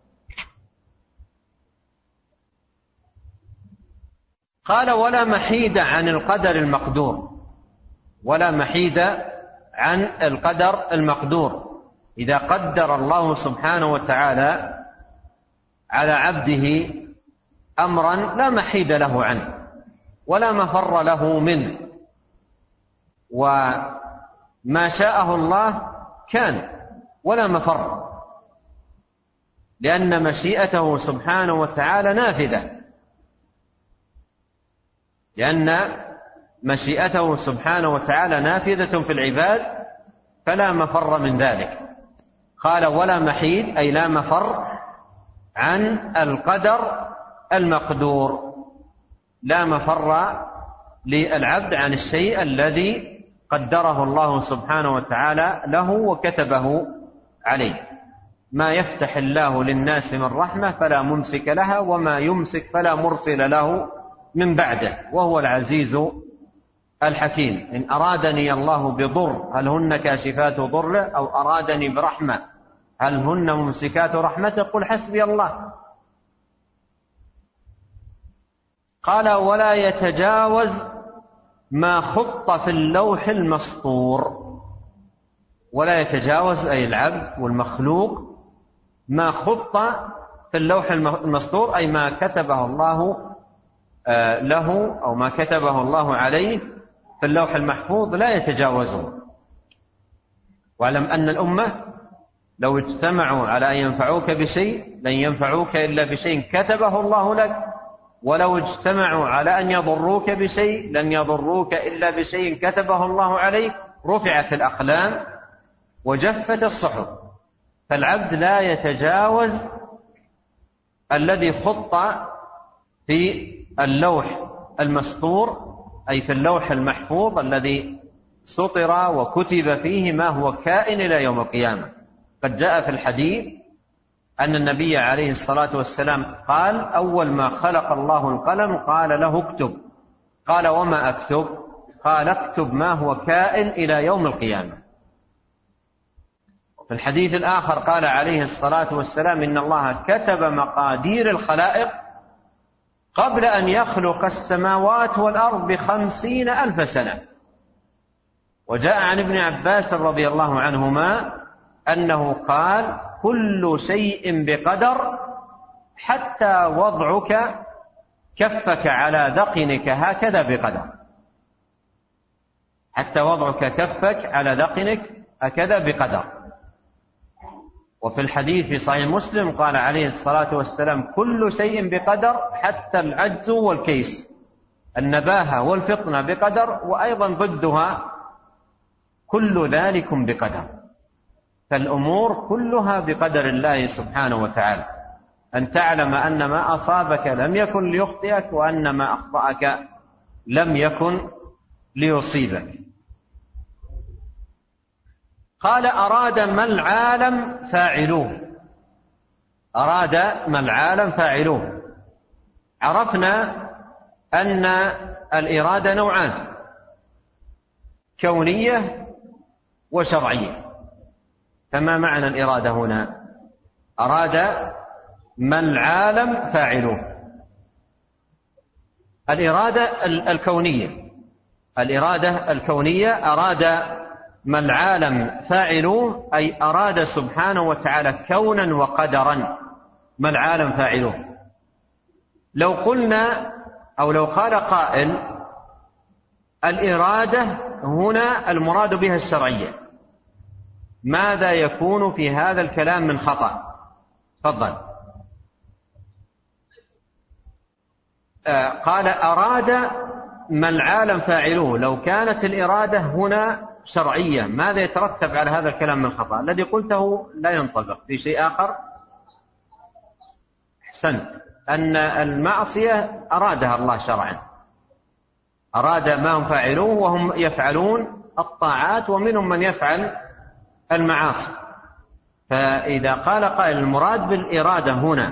قال: ولا محيد عن القدر المقدور. ولا محيد عن القدر المقدور. إذا قدر الله سبحانه وتعالى على عبده أمرا لا محيد له عنه ولا مفر له منه، وما شاءه الله كان ولا مفر، لأن مشيئته سبحانه وتعالى نافذة، لأن مشيئته سبحانه وتعالى نافذة في العباد فلا مفر من ذلك. قال: ولا محيد، أي لا مفر عن القدر المقدور، لا مفر للعبد عن الشيء الذي قدره الله سبحانه وتعالى له وكتبه عليه. ما يفتح الله للناس من رحمة فلا ممسك لها، وما يمسك فلا مرسل له من بعده، وهو العزيز الحكيم. إن أرادني الله بضر هل هن كاشفات ضره، أو أرادني برحمة هل هن ممسكات رحمته، قل حسبي الله. قال: ولا يتجاوز ما خط في اللوح المسطور. ولا يتجاوز، أي العبد والمخلوق، ما خط في اللوح المسطور، أي ما كتبه الله له أو ما كتبه الله عليه في اللوح المحفوظ لا يتجاوزه. واعلم أن الأمة لو اجتمعوا على أن ينفعوك بشيء لن ينفعوك إلا بشيء كتبه الله لك، ولو اجتمعوا على أن يضروك بشيء لن يضروك إلا بشيء كتبه الله عليك. رفعت الأقلام وجفت الصحف. فالعبد لا يتجاوز الذي خط في اللوح المسطور، أي في اللوح المحفوظ الذي سطر وكتب فيه ما هو كائن إلى يوم القيامة. قد جاء في الحديث أن النبي عليه الصلاة والسلام قال: أول ما خلق الله القلم قال له اكتب. قال: وما أكتب؟ قال: اكتب ما هو كائن إلى يوم القيامة. في الحديث الآخر قال عليه الصلاة والسلام: إن الله كتب مقادير الخلائق قبل أن يخلق السماوات والأرض بخمسين ألف سنة. وجاء عن ابن عباس رضي الله عنهما أنه قال كل شيء بقدر حتى وضعك كفك على ذقنك هكذا بقدر، حتى وضعك كفك على ذقنك هكذا بقدر. وفي الحديث في صحيح مسلم قال عليه الصلاة والسلام كل شيء بقدر حتى العجز والكيس، النباهة والفطنة بقدر، وأيضا ضدها كل ذلك بقدر. فالأمور كلها بقدر الله سبحانه وتعالى، أن تعلم أن ما أصابك لم يكن ليخطئك، وأن ما أخطأك لم يكن ليصيبك. قال أراد ما العالم فاعلوه، أراد ما العالم فاعلوه. عرفنا أن الإرادة نوعان، كونية وشرعية. فما معنى الإرادة هنا؟ أراد ما العالم فاعلوه. الإرادة الكونية، الإرادة الكونية أراد ما العالم فاعلوه، أي أراد سبحانه وتعالى كونا وقدرا ما العالم فاعلوه. لو قلنا أو لو قال قائل الإرادة هنا المراد بها الشرعية، ماذا يكون في هذا الكلام من خطأ؟ تفضل. آه قال أراد ما العالم فاعلوه. لو كانت الإرادة هنا شرعية ماذا يترتب على هذا الكلام من خطأ؟ الذي قلته لا ينطبق. في شيء آخر؟ أحسنت، أن المعصية أرادها الله شرعا، أراد ما هم فاعلوه وهم يفعلون الطاعات، ومنهم من يفعل المعاصي. فإذا قال قائل المراد بالإرادة هنا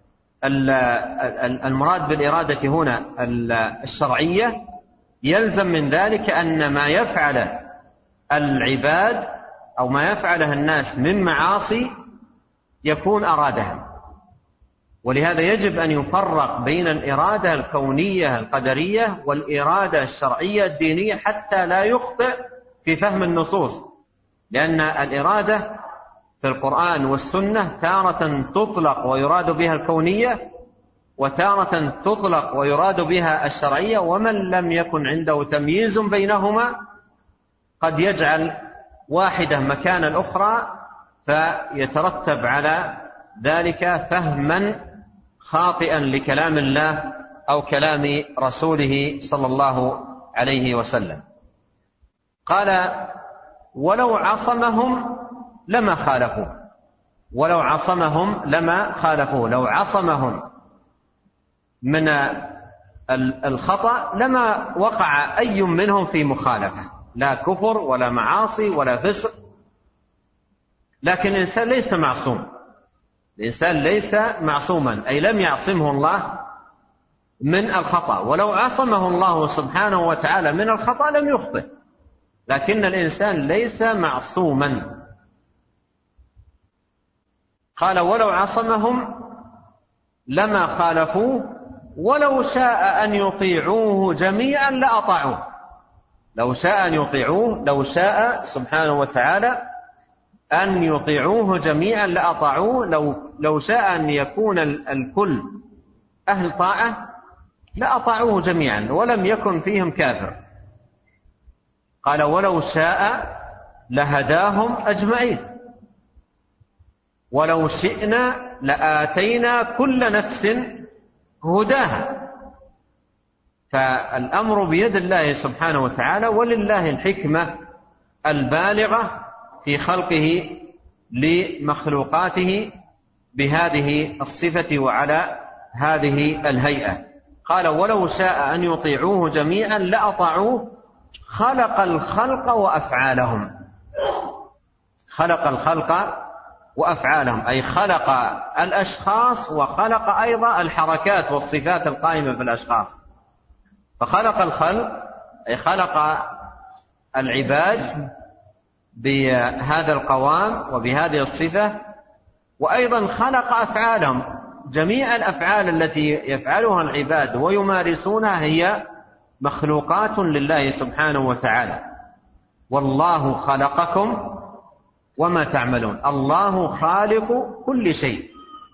المراد بالإرادة هنا الشرعية، يلزم من ذلك أن ما يفعل العباد أو ما يفعله الناس من معاصي يكون أرادها. ولهذا يجب أن يفرق بين الإرادة الكونية القدرية والإرادة الشرعية الدينية حتى لا يخطئ في فهم النصوص، لأن الإرادة في القرآن والسنة تارة تطلق ويراد بها الكونية، وتارة تطلق ويراد بها الشرعية، ومن لم يكن عنده تمييز بينهما قد يجعل واحدة مكان الأخرى، فيترتب على ذلك فهما خاطئا لكلام الله أو كلام رسوله صلى الله عليه وسلم. قال ولو عصمهم لما خالفوا، ولو عصمهم لما خالفوا، لو عصمهم من الخطأ لما وقع أي منهم في مخالفة، لا كفر ولا معاصي ولا فسق. لكن الإنسان ليس معصوم، الإنسان ليس معصوما، أي لم يعصمه الله من الخطأ. ولو عصمه الله سبحانه وتعالى من الخطأ لم يخطئ، لكن الإنسان ليس معصوما. قال ولو عصمهم لما خالفوه ولو شاء أن يطيعوه جميعا لأطاعوه. لو شاء أن يطيعوه، لو شاء سبحانه وتعالى أن يطيعوه جميعا لأطاعوه، لو, لو شاء أن يكون الكل أهل طاعة لأطاعوه جميعا ولم يكن فيهم كافر. قال ولو شاء لهداهم أجمعين، ولو شئنا لآتينا كل نفس هداها. فالأمر بيد الله سبحانه وتعالى، ولله الحكمة البالغة في خلقه لمخلوقاته بهذه الصفة وعلى هذه الهيئة. قال ولو شاء أن يطيعوه جميعا لأطاعوه. خلق الخلق وأفعالهم، خلق الخلق وأفعالهم، أي خلق الأشخاص وخلق أيضا الحركات والصفات القائمة في الأشخاص. فخلق الخلق أي خلق العباد بهذا القوام وبهذه الصفة، وأيضا خلق أفعالهم. جميع الأفعال التي يفعلها العباد ويمارسونها هي مخلوقات لله سبحانه وتعالى. والله خلقكم وما تعملون. الله خالق كل شيء،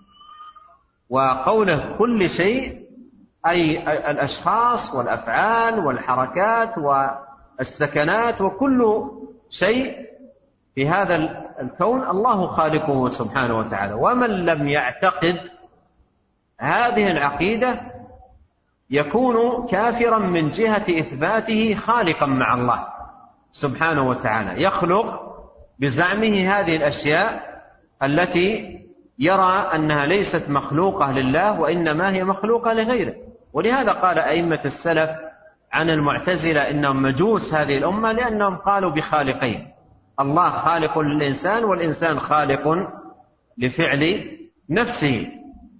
وقوله كل شيء أي الأشخاص والأفعال والحركات والسكنات وكل شيء في هذا الكون الله خالقه سبحانه وتعالى. ومن لم يعتقد هذه العقيدة يكون كافرا من جهة إثباته خالقا مع الله سبحانه وتعالى، يخلق بزعمه هذه الأشياء التي يرى أنها ليست مخلوقة لله وإنما هي مخلوقة لغيره. ولهذا قال أئمة السلف عن المعتزلة إنهم مجوس هذه الأمة، لأنهم قالوا بخالقين: الله خالق للإنسان والإنسان خالق لفعل نفسه.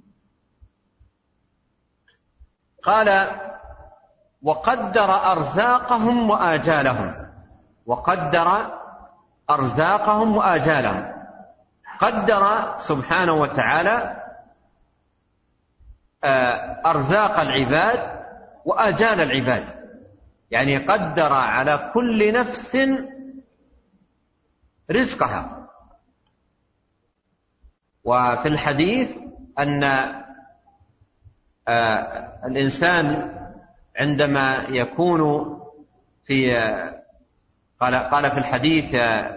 قال: وقدر أرزاقهم وآجالهم. وقدر أرزاقهم وآجالهم، قدر سبحانه وتعالى أرزاق العباد وآجال العباد، يعني قدر على كل نفس رزقها. وفي الحديث أن الإنسان عندما يكون في قال قال في الحديث: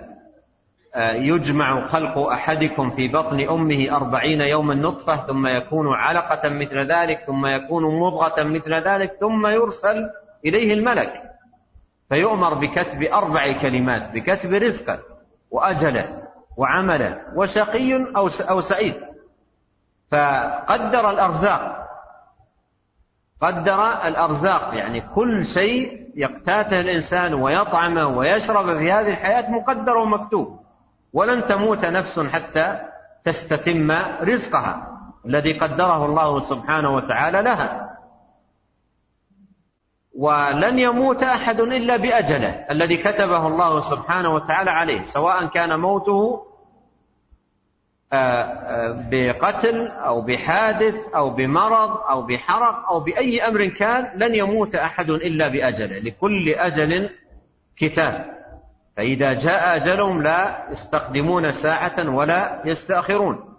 يجمع خلق أحدكم في بطن أمه أربعين يوما نطفة ثم يكون علقة مثل ذلك ثم يكون مضغة مثل ذلك ثم يرسل إليه الملك فيؤمر بكتب أربع كلمات: بكتب رزقه وأجله وعمله وشقي أو سعيد. فقدر الأرزاق، قدر الأرزاق يعني كل شيء يقتاته الإنسان ويطعمه ويشرب في هذه الحياة مقدر ومكتوب، ولن تموت نفس حتى تستتم رزقها الذي قدره الله سبحانه وتعالى لها. ولن يموت أحد إلا بأجله الذي كتبه الله سبحانه وتعالى عليه، سواء كان موته بقتل أو بحادث أو بمرض أو بحرق أو بأي أمر كان، لن يموت أحد إلا بأجله، لكل أجل كتاب. فإذا جاء أجلهم لا يستقدمون ساعة ولا يستأخرون.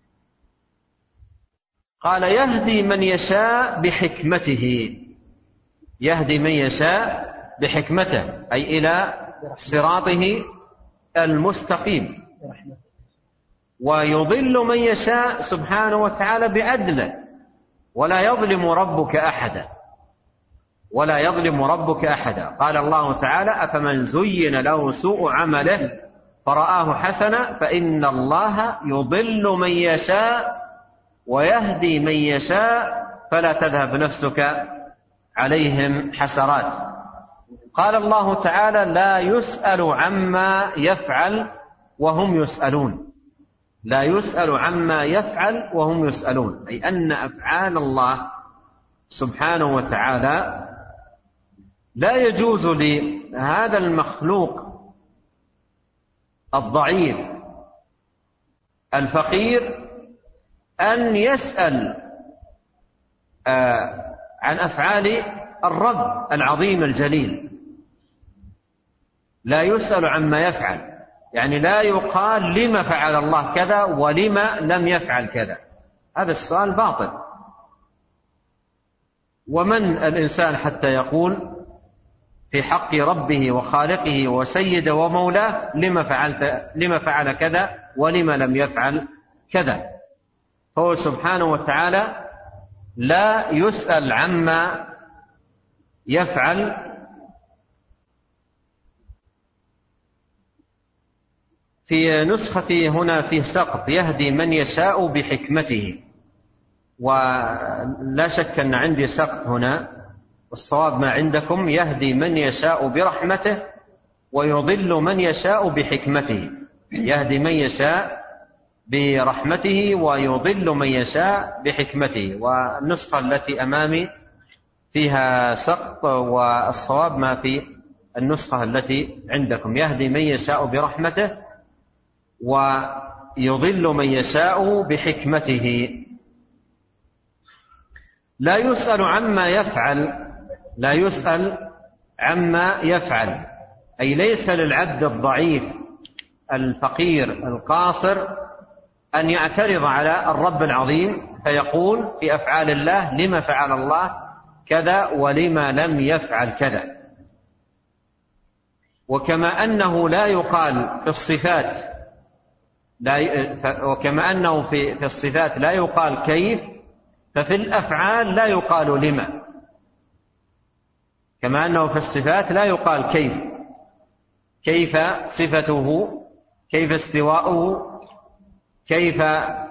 قال: يهدي من يشاء بحكمته. يهدي من يشاء بحكمته أي إلى صراطه المستقيم، ويضل من يشاء سبحانه وتعالى بعدله، ولا يظلم ربك أحدا ولا يظلم ربك أحدا. قال الله تعالى: أفمن زين له سوء عمله فرآه حسنا فإن الله يضل من يشاء ويهدي من يشاء فلا تذهب نفسك عليهم حسرات. قال الله تعالى: لا يسأل عما يفعل وهم يسألون. لا يسأل عما يفعل وهم يسألون، أي أن أفعال الله سبحانه وتعالى لا يجوز لهذا المخلوق الضعيف الفقير أن يسأل عن أفعال الرب العظيم الجليل. لا يسأل عما يفعل، يعني لا يقال لما فعل الله كذا ولما لم يفعل كذا، هذا السؤال باطل. ومن الإنسان حتى يقول في حق ربه وخالقه وسيده ومولاه لما فعلت لما فعل كذا ولما لم يفعل كذا؟ فهو سبحانه وتعالى لا يسأل عما يفعل. في نسختي هنا في سقط: يهدي من يشاء بحكمته، ولا شك أن عندي سقط هنا، والصواب ما عندكم: يهدي من يشاء برحمته ويضل من يشاء بحكمته. يهدي من يشاء برحمته ويضل من يشاء بحكمته. والنسخة التي أمامي فيها سقط، والصواب ما في النسخة التي عندكم: يهدي من يشاء برحمته ويضل من يشاء بحكمته. لا يسأل عما يفعل، لا يسأل عما يفعل، أي ليس للعبد الضعيف الفقير القاصر أن يعترض على الرب العظيم فيقول في أفعال الله: لما فعل الله كذا ولما لم يفعل كذا. وكما أنه لا يقال في الصفات لا وكما أنه في في الصفات لا يقال كيف، ففي الأفعال لا يقال لما. كما أنه في الصفات لا يقال كيف كيف صفته، كيف استواؤه، كيف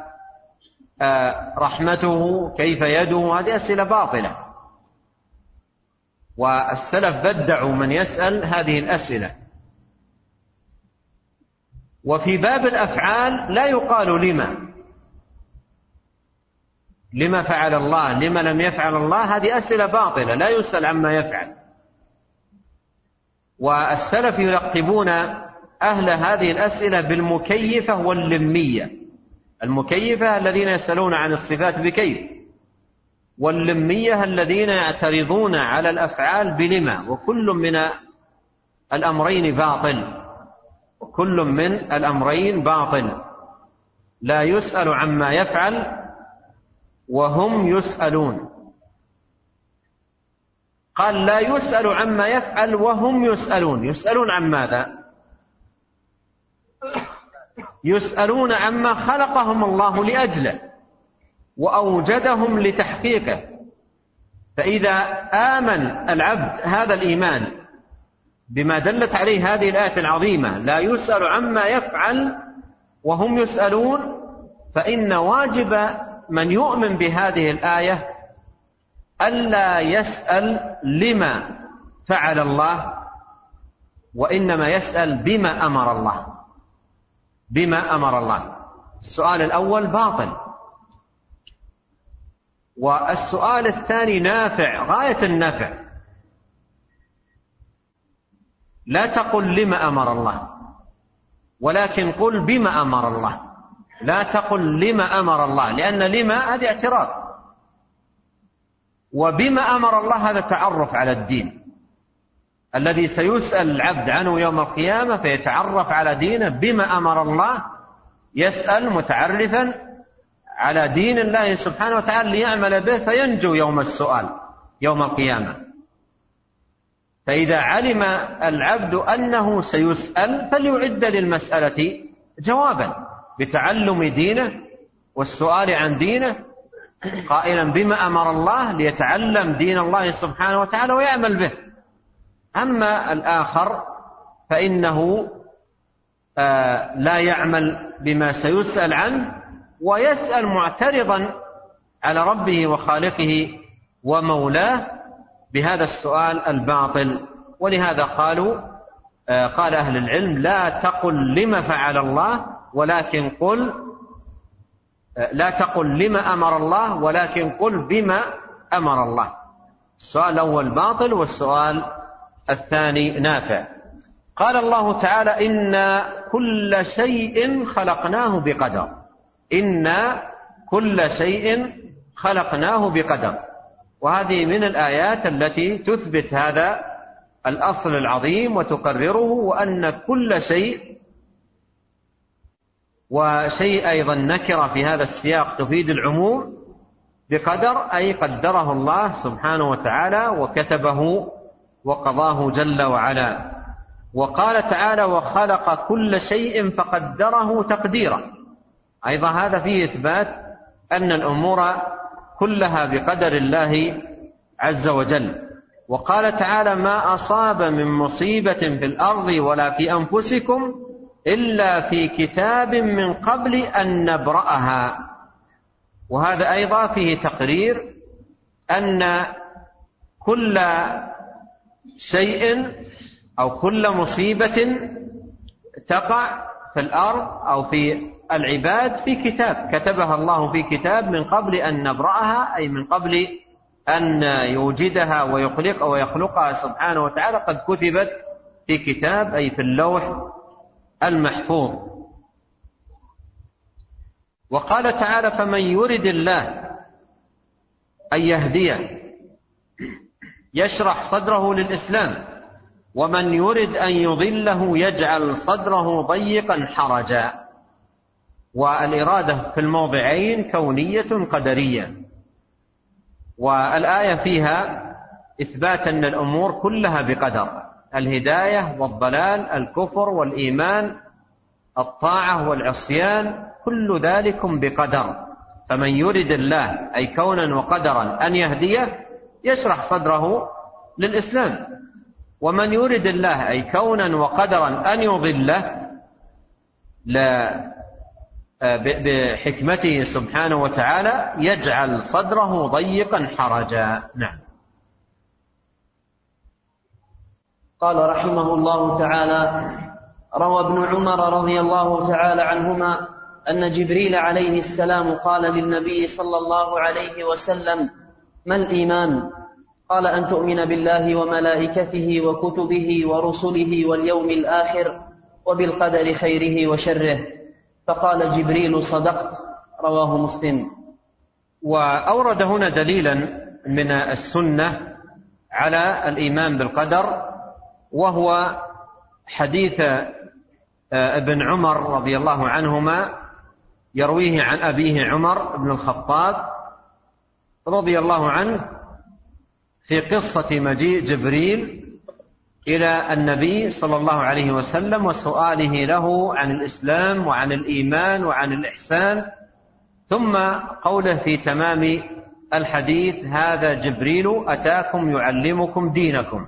رحمته، كيف يده. هذه أسئلة باطلة، والسلف بدعوا من يسأل هذه الأسئلة. وفي باب الأفعال لا يقال لما لما فعل الله، لما لم يفعل الله. هذه أسئلة باطلة، لا يسأل عما يفعل. والسلف يلقبون أهل هذه الأسئلة بالمكيفة واللمية. المكيفة الذين يسألون عن الصفات بكيف، واللمية الذين يعترضون على الأفعال بلما. وكل من الأمرين باطل، وكل من الأمرين باطل. لا يسأل عما يفعل وهم يسألون. قال: لا يسأل عما يفعل وهم يسألون. يسألون عن ماذا؟ يسألون عما خلقهم الله لأجله وأوجدهم لتحقيقه. فإذا آمن العبد هذا الإيمان بما دلت عليه هذه الآية العظيمة: لا يسأل عما يفعل وهم يسألون، فإن واجب من يؤمن بهذه الآية ألا يسأل لما فعل الله، وإنما يسأل بما أمر الله. بما أمر الله. السؤال الأول باطل، والسؤال الثاني نافع غاية النفع. لا تقل لما أمر الله، ولكن قل بما أمر الله. لا تقل لما أمر الله، لأن لما هذه اعتراض، وبما أمر الله هذا تعرف على الدين الذي سيسأل العبد عنه يوم القيامة، فيتعرف على دينه. بما أمر الله يسأل متعرفا على دين الله سبحانه وتعالى ليعمل به فينجو يوم السؤال يوم القيامة. فإذا علم العبد أنه سيسأل فليعد للمسألة جوابا بتعلم دينه والسؤال عن دينه، قائلا بما أمر الله ليتعلم دين الله سبحانه وتعالى ويعمل به. أما الآخر فإنه آه لا يعمل بما سيسأل عنه، ويسأل معترضا على ربه وخالقه ومولاه بهذا السؤال الباطل. ولهذا قالوا آه قال أهل العلم: لا تقل لما فعل الله، ولكن قل آه لا تقل لما أمر الله، ولكن قل بما أمر الله. السؤال الأول باطل، والسؤال الثاني نافع. قال الله تعالى: إنا كل شيء خلقناه بقدر. إنا كل شيء خلقناه بقدر. وهذه من الآيات التي تثبت هذا الأصل العظيم وتقرره، وأن كل شيء، وشيء أيضا نكرة في هذا السياق تفيد العموم، بقدر أي قدره الله سبحانه وتعالى وكتبه وقضاه جل وعلا. وقال تعالى: وخلق كل شيء فقدره تقديرا. أيضا هذا فيه إثبات أن الأمور كلها بقدر الله عز وجل. وقال تعالى: ما أصاب من مصيبة في الأرض ولا في أنفسكم إلا في كتاب من قبل أن نبرأها. وهذا أيضا فيه تقرير أن كل شيء أو كل مصيبة تقع في الأرض أو في العباد في كتاب كتبها الله في كتاب من قبل أن نبرأها، أي من قبل أن يوجدها ويخلق ويخلقها سبحانه وتعالى، قد كتبت في كتاب أي في اللوح المحفوظ. وقال تعالى: فمن يرد الله أن يهديه يشرح صدره للإسلام ومن يرد أن يضله يجعل صدره ضيقا حرجا. والإرادة في الموضعين كونية قدرية، والآية فيها إثبات أن الأمور كلها بقدر: الهداية والضلال، الكفر والإيمان، الطاعة والعصيان، كل ذلك بقدر. فمن يرد الله أي كونا وقدرا أن يهديه يشرح صدره للإسلام، ومن يرد الله أي كونا وقدرا أن يضله لا بحكمته سبحانه وتعالى يجعل صدره ضيقا حرجا. نعم. قال رحمه الله تعالى: روى ابن عمر رضي الله تعالى عنهما أن جبريل عليه السلام قال للنبي صلى الله عليه وسلم: ما الإيمان؟ قال: أن تؤمن بالله وملائكته وكتبه ورسله واليوم الآخر وبالقدر خيره وشره. فقال جبريل: صدقت. رواه مسلم. وأورد هنا دليلا من السنة على الإيمان بالقدر، وهو حديث ابن عمر رضي الله عنهما يرويه عن أبيه عمر بن الخطاب رضي الله عنه في قصة مجيء جبريل إلى النبي صلى الله عليه وسلم وسؤاله له عن الإسلام وعن الإيمان وعن الإحسان، ثم قوله في تمام الحديث: هذا جبريل أتاكم يعلمكم دينكم.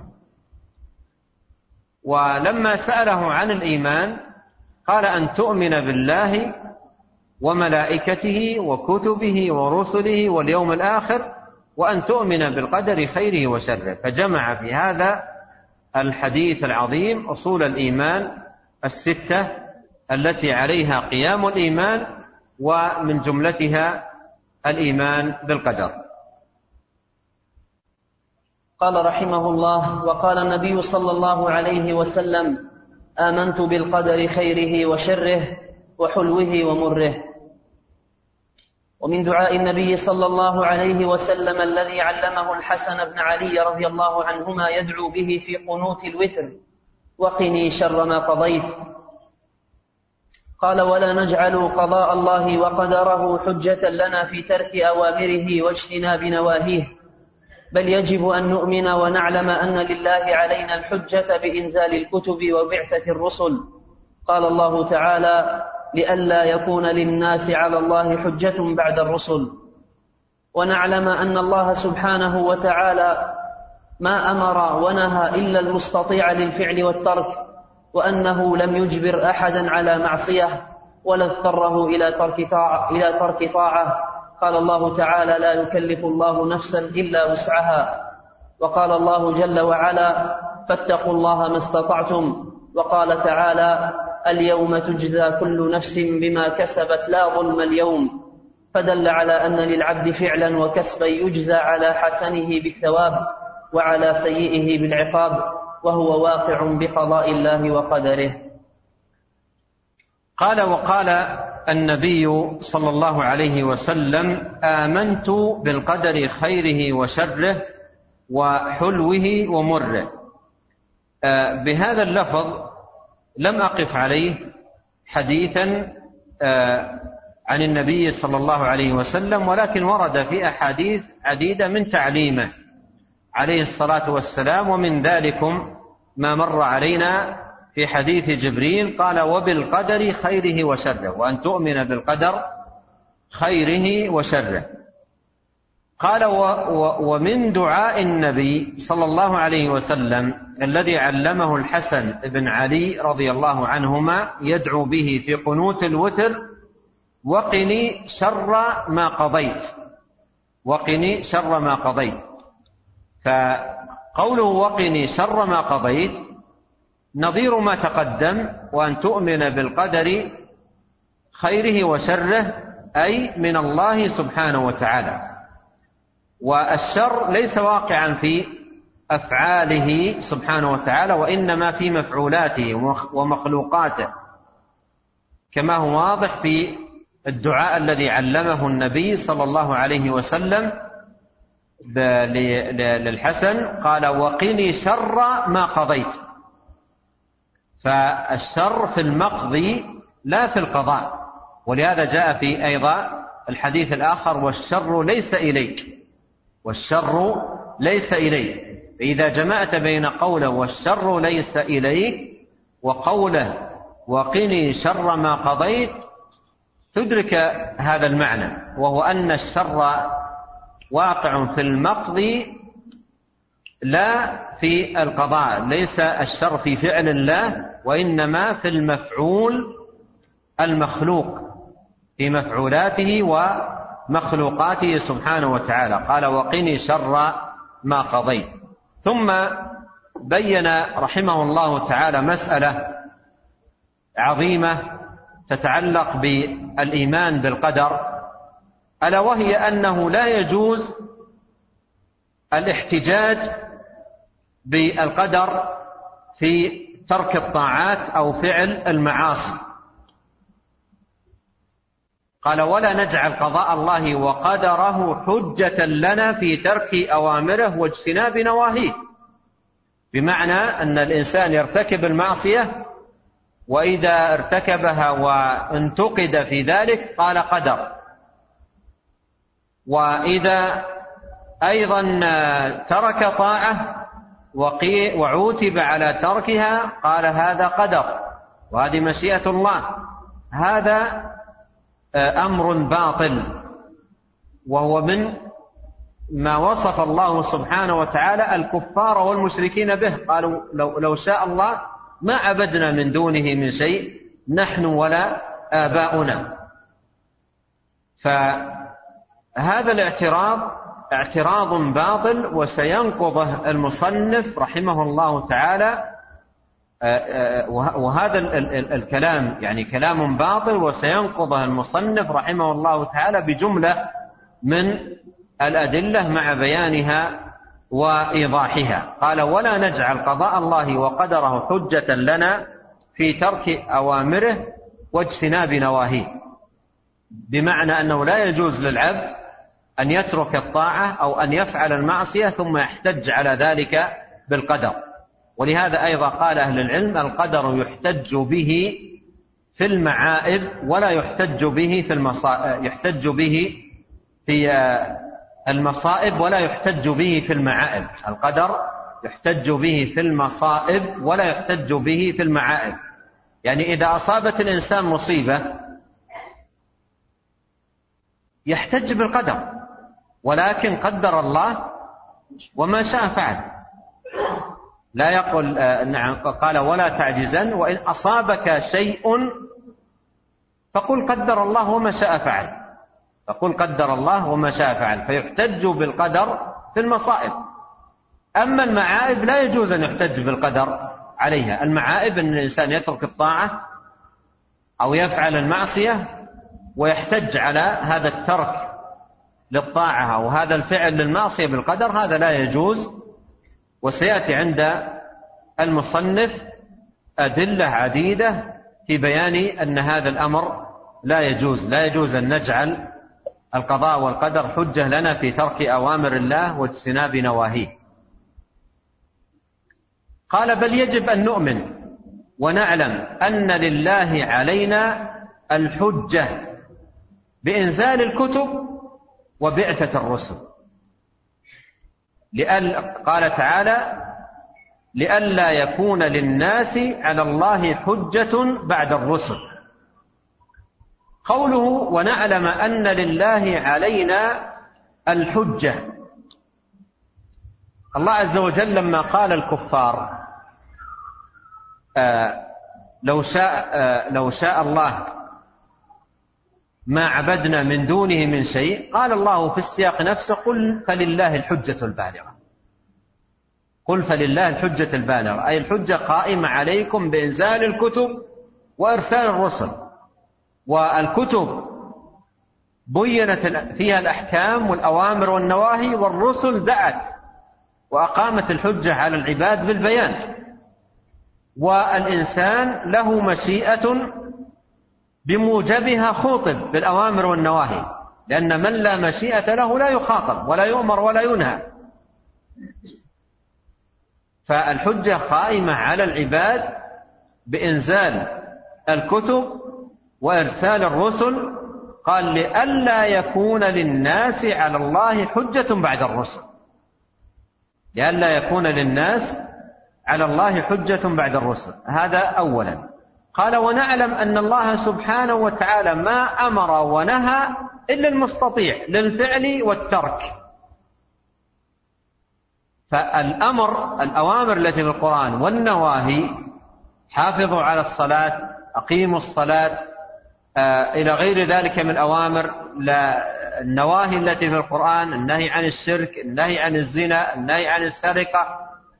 ولما سأله عن الإيمان قال: أن تؤمن بالله وملائكته وكتبه ورسله واليوم الآخر وأن تؤمن بالقدر خيره وشره. فجمع في هذا الحديث العظيم أصول الإيمان الستة التي عليها قيام الإيمان، ومن جملتها الإيمان بالقدر. قال رحمه الله: وقال النبي صلى الله عليه وسلم: آمنت بالقدر خيره وشره وحلوه ومره. ومن دعاء النبي صلى الله عليه وسلم الذي علمه الحسن بن علي رضي الله عنهما يدعو به في قنوت الوتر: وقني شر ما قضيت. قال: ولا نجعل قضاء الله وقدره حجة لنا في ترك أوامره واجتناب نواهيه، بل يجب أن نؤمن ونعلم أن لله علينا الحجة بإنزال الكتب وبعثة الرسل. قال الله تعالى: لئلا يكون للناس على الله حجة بعد الرسل. ونعلم أن الله سبحانه وتعالى ما أمر ونهى إلا المستطيع للفعل والترك، وأنه لم يجبر أحدا على معصية ولا اضطره إلى ترك طاعة, إلى ترك طاعة. قال الله تعالى: لا يكلف الله نفسا إلا وسعها. وقال الله جل وعلا: فاتقوا الله ما استطعتم. وقال تعالى: اليوم تجزى كل نفس بما كسبت لا ظلم اليوم. فدل على أن للعبد فعلا وكسبا يجزى على حسنه بالثواب وعلى سيئه بالعقاب، وهو واقع بقضاء الله وقدره. قال: وقال النبي صلى الله عليه وسلم: آمنت بالقدر خيره وشره وحلوه ومره. بهذا اللفظ لم أقف عليه حديثا عن النبي صلى الله عليه وسلم، ولكن ورد في أحاديث عديدة من تعليمه عليه الصلاة والسلام، ومن ذلكم ما مر علينا في حديث جبريل قال: وبالقدر خيره وشره، وأن تؤمن بالقدر خيره وشره. قال: ومن دعاء النبي صلى الله عليه وسلم الذي علمه الحسن بن علي رضي الله عنهما يدعو به في قنوت الوتر: وقني شر ما قضيت. وقني شر ما قضيت. فقوله وقني شر ما قضيت نظير ما تقدم: وأن تؤمن بالقدر خيره وشره، أي من الله سبحانه وتعالى. والشر ليس واقعا في أفعاله سبحانه وتعالى، وإنما في مفعولاته ومخلوقاته، كما هو واضح في الدعاء الذي علمه النبي صلى الله عليه وسلم للحسن. قال: وقني شر ما قضيت. فالشر في المقضي لا في القضاء. ولهذا جاء في أيضا الحديث الآخر: والشر ليس إليك، والشر ليس إليك. فإذا جمعت بين قوله والشر ليس إليك وقوله وقني شر ما قضيت تدرك هذا المعنى، وهو أن الشر واقع في المقضي لا في القضاء. ليس الشر في فعل الله، وإنما في المفعول المخلوق، في مفعولاته ومخلوقاته سبحانه وتعالى. قال: وقني شر ما قضيت. ثم بين رحمه الله تعالى مسألة عظيمة تتعلق بالإيمان بالقدر، ألا وهي أنه لا يجوز الاحتجاج بالقدر في ترك الطاعات أو فعل المعاصي. قال: ولا نجعل قضاء الله وقدره حجة لنا في ترك أوامره واجتناب نواهيه. بمعنى أن الإنسان يرتكب المعصية، وإذا ارتكبها وانتقد في ذلك قال قدر، وإذا أيضا ترك طاعة وعوتب على تركها قال هذا قدر وهذه مشيئة الله. هذا أمر باطل، وهو من ما وصف الله سبحانه وتعالى الكفار والمشركين به. قالوا: لو, لو شاء الله ما عبدنا من دونه من شيء نحن ولا آباؤنا. فهذا الاعتراض اعتراض باطل، وسينقضه المصنف رحمه الله تعالى. وهذا الكلام يعني كلام باطل، وسينقضه المصنف رحمه الله تعالى بجملة من الأدلة مع بيانها وإيضاحها. قال: ولا نجعل قضاء الله وقدره حجة لنا في ترك أوامره واجتناب نواهيه. بمعنى أنه لا يجوز للعبد أن يترك الطاعة أو أن يفعل المعصية ثم يحتج على ذلك بالقدر. ولهذا أيضا قال أهل العلم: القدر يحتج به في المعائب ولا يحتج به في المصائب، يحتج به في المصائب ولا يحتج به في المعائب. القدر يحتج به في المصائب ولا يحتج به في المعائب. يعني إذا أصابت الإنسان مصيبة يحتج بالقدر، ولكن قدر الله وما شاء فعل. لا يقول نعم. قال: ولا تعجزن، وإن أصابك شيء فقل قدر الله وما شاء فعل، فقل قدر الله وما شاء فعل. فيحتج بالقدر في المصائب. أما المعائب لا يجوز أن يحتج بالقدر عليها. المعائب أن الإنسان يترك الطاعة أو يفعل المعصية ويحتج على هذا الترك للطاعة أو هذا الفعل للمعصية بالقدر، هذا لا يجوز. وسيأتي عند المصنف أدلة عديدة في بيان أن هذا الأمر لا يجوز. لا يجوز أن نجعل القضاء والقدر حجة لنا في ترك أوامر الله واجتناب نواهيه. قال: بل يجب أن نؤمن ونعلم أن لله علينا الحجة بإنزال الكتب وبعثة الرسل. لأن قال تعالى: لئلا يكون للناس على الله حجة بعد الرسل. قوله ونعلم أن لله علينا الحجة، الله عز وجل لما قال الكفار آه لو شاء آه لو شاء الله ما عبدنا من دونه من شيء، قال الله في السياق نفسه: قل فلله الحجة البالغة. قل فلله الحجة البالغة، أي الحجة قائمة عليكم بإنزال الكتب وإرسال الرسل. والكتب بينت فيها الأحكام والأوامر والنواهي، والرسل دعت وأقامت الحجة على العباد بالبيان. والإنسان له مشيئة بموجبها خوطب بالأوامر والنواهي، لأن من لا مشيئة له لا يخاطب ولا يؤمر ولا ينهى. فالحجة قائمة على العباد بإنزال الكتب وإرسال الرسل؟ قال لئلا يكون للناس على الله حجة بعد الرسل، لئلا يكون للناس على الله حجة بعد الرسل. هذا أولا. قال ونعلم أن الله سبحانه وتعالى ما أمر ونهى إلا المستطيع للفعل والترك. فالأمر الأوامر التي في القرآن والنواهي، حافظوا على الصلاة، أقيموا الصلاة، آه إلى غير ذلك من الأوامر، النواهي التي في القرآن، النهي عن الشرك، النهي عن الزنا، النهي عن السرقة،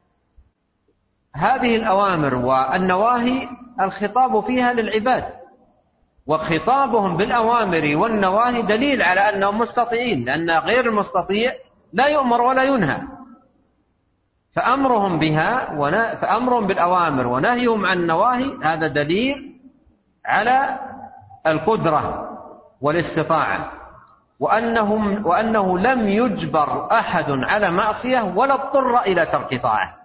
هذه الأوامر والنواهي الخطاب فيها للعباد، وخطابهم بالأوامر والنواهي دليل على أنهم مستطيعين، لأن غير المستطيع لا يؤمر ولا ينهى. فأمرهم بها فأمرهم بالأوامر ونهيهم عن النواهي هذا دليل على القدرة والاستطاعة، وأنهم وأنه لم يجبر أحد على معصية ولا اضطر إلى ترك طاعة.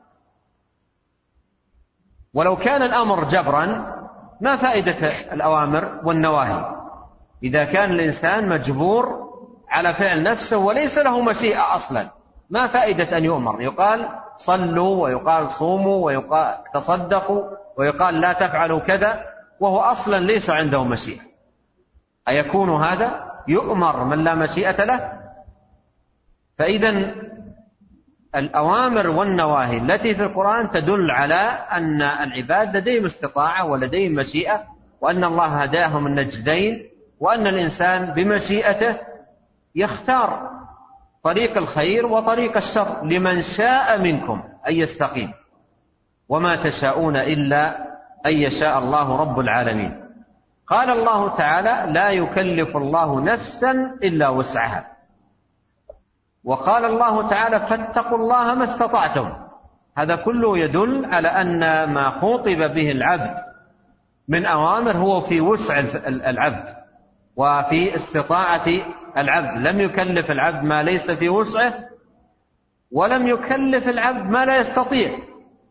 ولو كان الأمر جبرا ما فائدة الأوامر والنواهي إذا كان الإنسان مجبور على فعل نفسه وليس له مشيئة أصلا، ما فائدة أن يؤمر؟ يقال صلوا ويقال صوموا ويقال تصدقوا ويقال لا تفعلوا كذا وهو أصلا ليس عنده مشيئة. أيكون هذا؟ يؤمر من لا مشيئة له؟ فإذا الأوامر والنواهي التي في القرآن تدل على أن العباد لديهم استطاعة ولديهم مشيئة، وأن الله هداهم النجدين، وأن الإنسان بمشيئته يختار طريق الخير وطريق الشر لمن شاء منكم أن يستقيم، وما تشاءون إلا أن يشاء الله رب العالمين. قال الله تعالى لا يكلف الله نفسا إلا وسعها، وقال الله تعالى فاتقوا الله ما استطعتم. هذا كله يدل على أن ما خوطب به العبد من أوامر هو في وسع العبد وفي استطاعة العبد، لم يكلف العبد ما ليس في وسعه، ولم يكلف العبد ما لا يستطيع.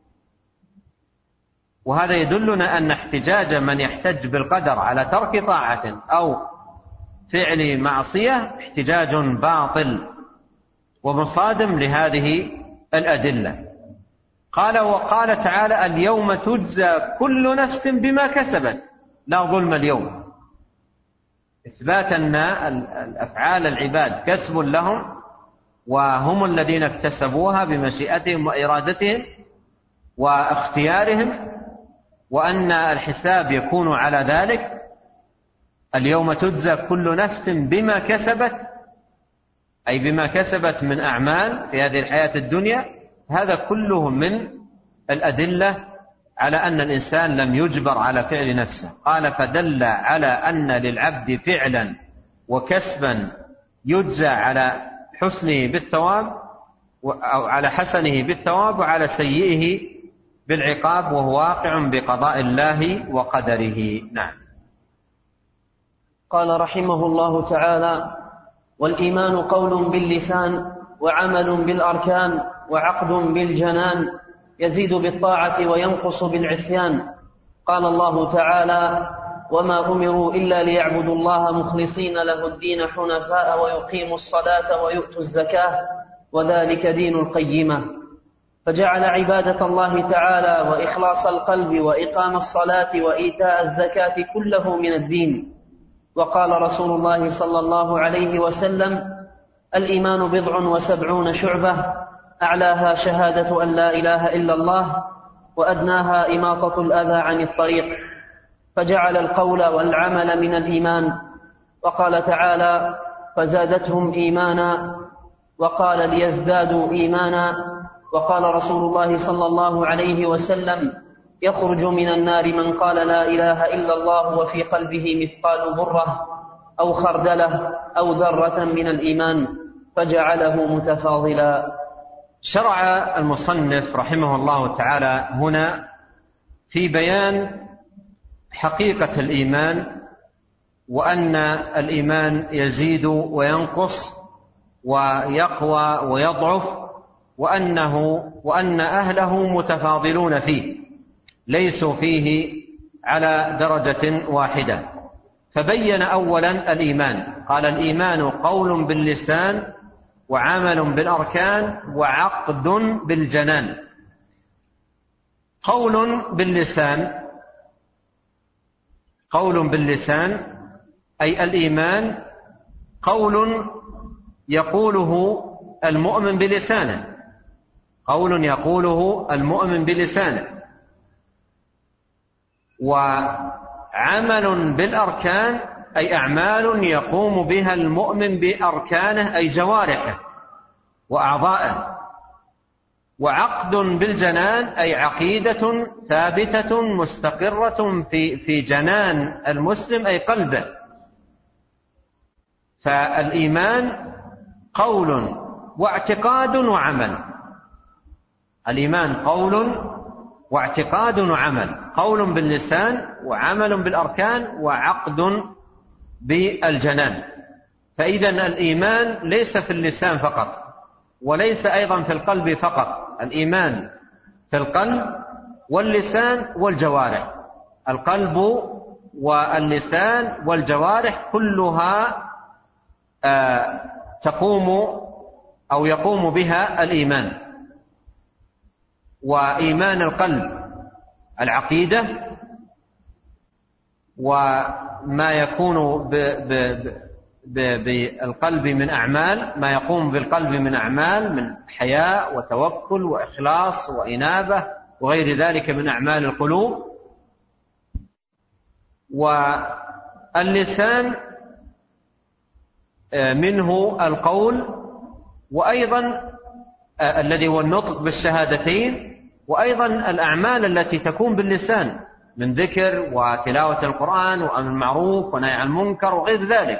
وهذا يدلنا أن احتجاج من يحتج بالقدر على ترك طاعة أو فعل معصية احتجاج باطل ومصادم لهذه الأدلة. قال وقال تعالى اليوم تجزى كل نفس بما كسبت لا ظلم اليوم، إثبات أن الأفعال العباد كسب لهم وهم الذين اكتسبوها بمشيئتهم وإرادتهم واختيارهم، وأن الحساب يكون على ذلك. اليوم تجزى كل نفس بما كسبت، أي بما كسبت من أعمال في هذه الحياة الدنيا. هذا كله من الأدلة على أن الإنسان لم يجبر على فعل نفسه. قال فدل على أن للعبد فعلا وكسبا يجزى على حسنه بالثواب أو على حسنه بالثواب وعلى سيئه بالعقاب، وهو واقع بقضاء الله وقدره. نعم. قال رحمه الله تعالى والإيمان قول باللسان وعمل بالأركان وعقد بالجنان يزيد بالطاعة وينقص بالعصيان. قال الله تعالى وما أمروا إلا ليعبدوا الله مخلصين له الدين حنفاء ويقيموا الصلاة ويؤتوا الزكاة وذلك دين القيمة. فجعل عبادة الله تعالى وإخلاص القلب وإقام الصلاة وإيتاء الزكاة كله من الدين. وقال رسول الله صلى الله عليه وسلم الإيمان بضع وسبعون شعبة أعلاها شهادة أن لا إله إلا الله وأدناها إماطة الأذى عن الطريق. فجعل القول والعمل من الإيمان. وقال تعالى فزادتهم إيمانا وقال ليزدادوا إيمانا. وقال رسول الله صلى الله عليه وسلم يخرج من النار من قال لا إله إلا الله وفي قلبه مثقال ذرة أو خردلة أو ذرة من الإيمان، فجعله متفاضلا. شرع المصنف رحمه الله تعالى هنا في بيان حقيقة الإيمان، وأن الإيمان يزيد وينقص ويقوى ويضعف، وأنه وأن أهله متفاضلون فيه. ليسوا فيه على درجة واحدة. فبين أولا الإيمان، قال الإيمان قول باللسان وعمل بالأركان وعقد بالجنان. قول باللسان، قول باللسان أي الإيمان قول يقوله المؤمن بلسانه، قول يقوله المؤمن بلسانه. وعمل بالأركان أي أعمال يقوم بها المؤمن بأركانه أي جوارحه وأعضائه. وعقد بالجنان أي عقيدة ثابتة مستقرة في في جنان المسلم أي قلبه. فالإيمان قول واعتقاد وعمل، الإيمان قول واعتقاد وعمل، قول باللسان وعمل بالأركان وعقد بالجنان. فإذا الإيمان ليس في اللسان فقط، وليس أيضا في القلب فقط، الإيمان في القلب واللسان والجوارح. القلب واللسان والجوارح كلها آه تقوم أو يقوم بها الإيمان. وإيمان القلب العقيدة، وما يكون بالقلب من أعمال، ما يقوم بالقلب من أعمال من حياء وتوكل وإخلاص وإنابة وغير ذلك من أعمال القلوب. واللسان منه القول، وأيضا الذي هو النطق بالشهادتين، وأيضا الأعمال التي تكون باللسان من ذكر وتلاوة القرآن وأمر بالمعروف ونهي عن المنكر وغير ذلك.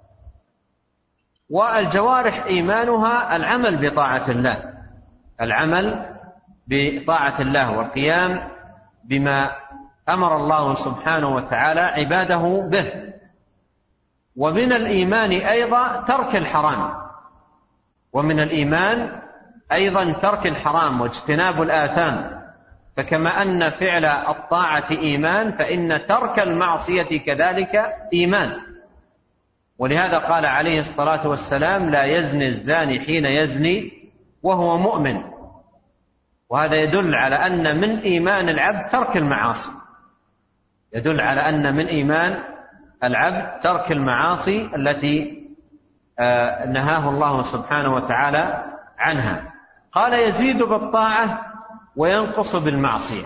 والجوارح إيمانها العمل بطاعة الله، العمل بطاعة الله والقيام بما أمر الله سبحانه وتعالى عباده به. ومن الإيمان أيضا ترك الحرام، ومن الإيمان أيضا ترك الحرام واجتناب الآثام. فكما أن فعل الطاعة إيمان، فإن ترك المعصية كذلك إيمان. ولهذا قال عليه الصلاة والسلام: لا يزني الزاني حين يزني وهو مؤمن. وهذا يدل على أن من إيمان العبد ترك المعاصي، يدل على أن من إيمان العبد ترك المعاصي التي نهاه الله سبحانه وتعالى عنها. قال: يزيد بالطاعة وينقص بالمعصية،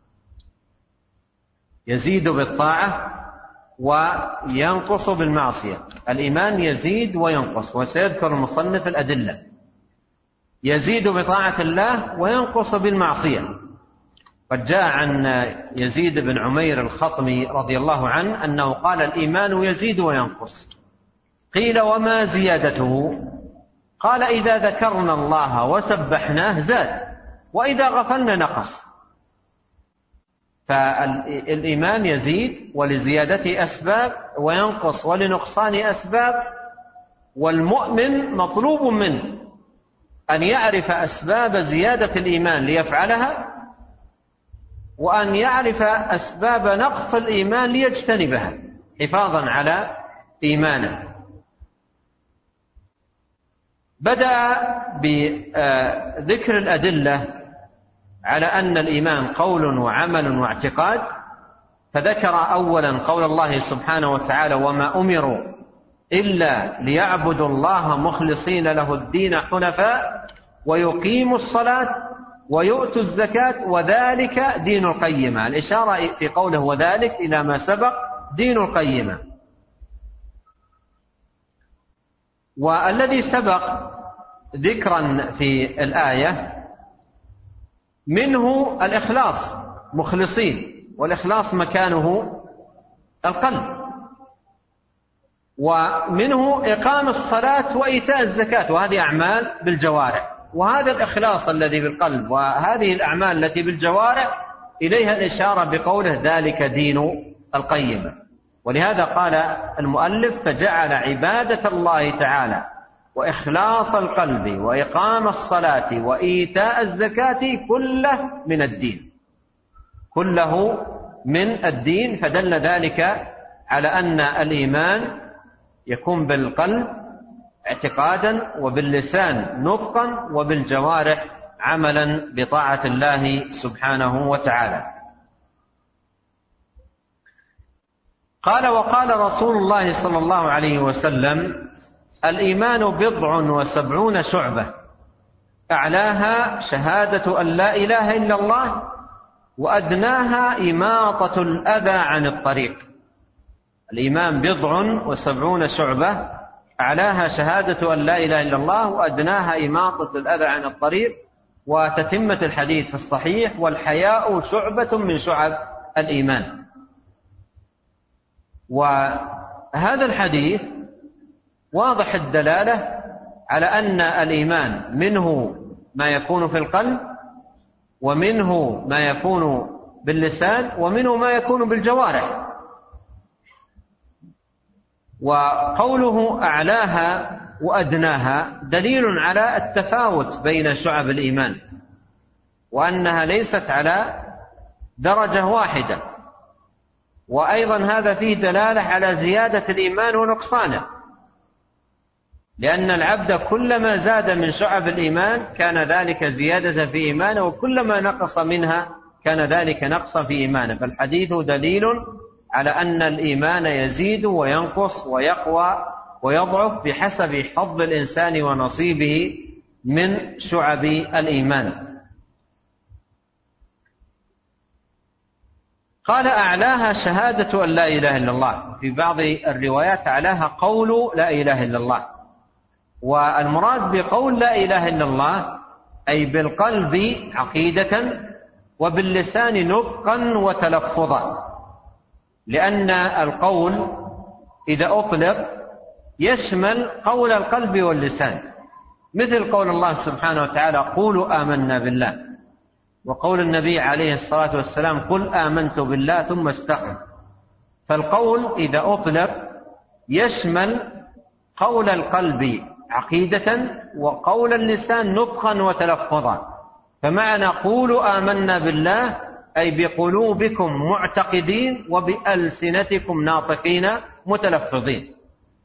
يزيد بالطاعة وينقص بالمعصية. الإيمان يزيد وينقص، وسيذكر المصنف الأدلة. يزيد بطاعة الله وينقص بالمعصية. قد جاء عن يزيد بن عمير الخطمي رضي الله عنه أنه قال: الإيمان يزيد وينقص. قيل: وما زيادته؟ قال: إذا ذكرنا الله وسبحناه زاد، وإذا غفلنا نقص. فالإيمان يزيد ولزيادته أسباب، وينقص ولنقصان أسباب. والمؤمن مطلوب منه أن يعرف أسباب زيادة الإيمان ليفعلها، وأن يعرف أسباب نقص الإيمان ليجتنبها حفاظا على إيمانه. بدأ بذكر الأدلة على أن الإيمان قول وعمل واعتقاد، فذكر أولا قول الله سبحانه وتعالى: وما أمروا إلا ليعبدوا الله مخلصين له الدين حنفاء ويقيموا الصلاة ويؤتوا الزكاة وذلك دين القيمة. الإشارة في قوله وذلك إلى ما سبق دين القيمة. والذي سبق ذكرا في الآية منه الإخلاص، مخلصين، والإخلاص مكانه القلب. ومنه إقام الصلاة وإيتاء الزكاة، وهذه أعمال بالجوارح. وهذا الإخلاص الذي بالقلب وهذه الأعمال التي بالجوارح إليها الإشارة بقوله ذلك دين القيمة. ولهذا قال المؤلف: فجعل عبادة الله تعالى وإخلاص القلب وإقام الصلاة وإيتاء الزكاة كله من الدين، كله من الدين، فدل ذلك على أن الإيمان يكون بالقلب اعتقادا، وباللسان نطقا، وبالجوارح عملا بطاعة الله سبحانه وتعالى. قال: وقال رسول الله صلى الله عليه وسلم: الإيمان بضع وسبعون شعبة، أعلاها شهادة أن لا إله إلا الله، وأدناها إماطة الأذى عن الطريق. الإيمان بضع وسبعون شعبة، أعلاها شهادة أن لا إله إلا الله، وأدناها إماطة الأذى عن الطريق. وتتمة الحديث في الصحيح: والحياء شعبة من شعب الإيمان. وهذا الحديث واضح الدلالة على أن الإيمان منه ما يكون في القلب، ومنه ما يكون باللسان، ومنه ما يكون بالجوارح. وقوله أعلاها وأدناها دليل على التفاوت بين شعب الإيمان، وأنها ليست على درجة واحدة. وأيضا هذا فيه دلالة على زيادة الإيمان ونقصانه، لأن العبد كلما زاد من شعب الإيمان كان ذلك زيادة في إيمانه، وكلما نقص منها كان ذلك نقصا في إيمانه. فالحديث دليل على أن الإيمان يزيد وينقص ويقوى ويضعف بحسب حظ الإنسان ونصيبه من شعب الإيمان. قال: أعلاها شهادة أن لا إله إلا الله. في بعض الروايات أعلاها قول لا إله إلا الله. والمراد بقول لا إله إلا الله أي بالقلب عقيدة، وباللسان نطقا وتلفظا، لأن القول إذا أطلق يشمل قول القلب واللسان، مثل قول الله سبحانه وتعالى: قولوا آمنا بالله، وقول النبي عليه الصلاة والسلام: قل آمنت بالله ثم استقم. فالقول إذا أطلق يشمل قول القلب عقيدة، وقول اللسان نطقا وتلفظا. فمعنى قولوا آمنا بالله أي بقلوبكم معتقدين، وبألسنتكم ناطقين متلفظين.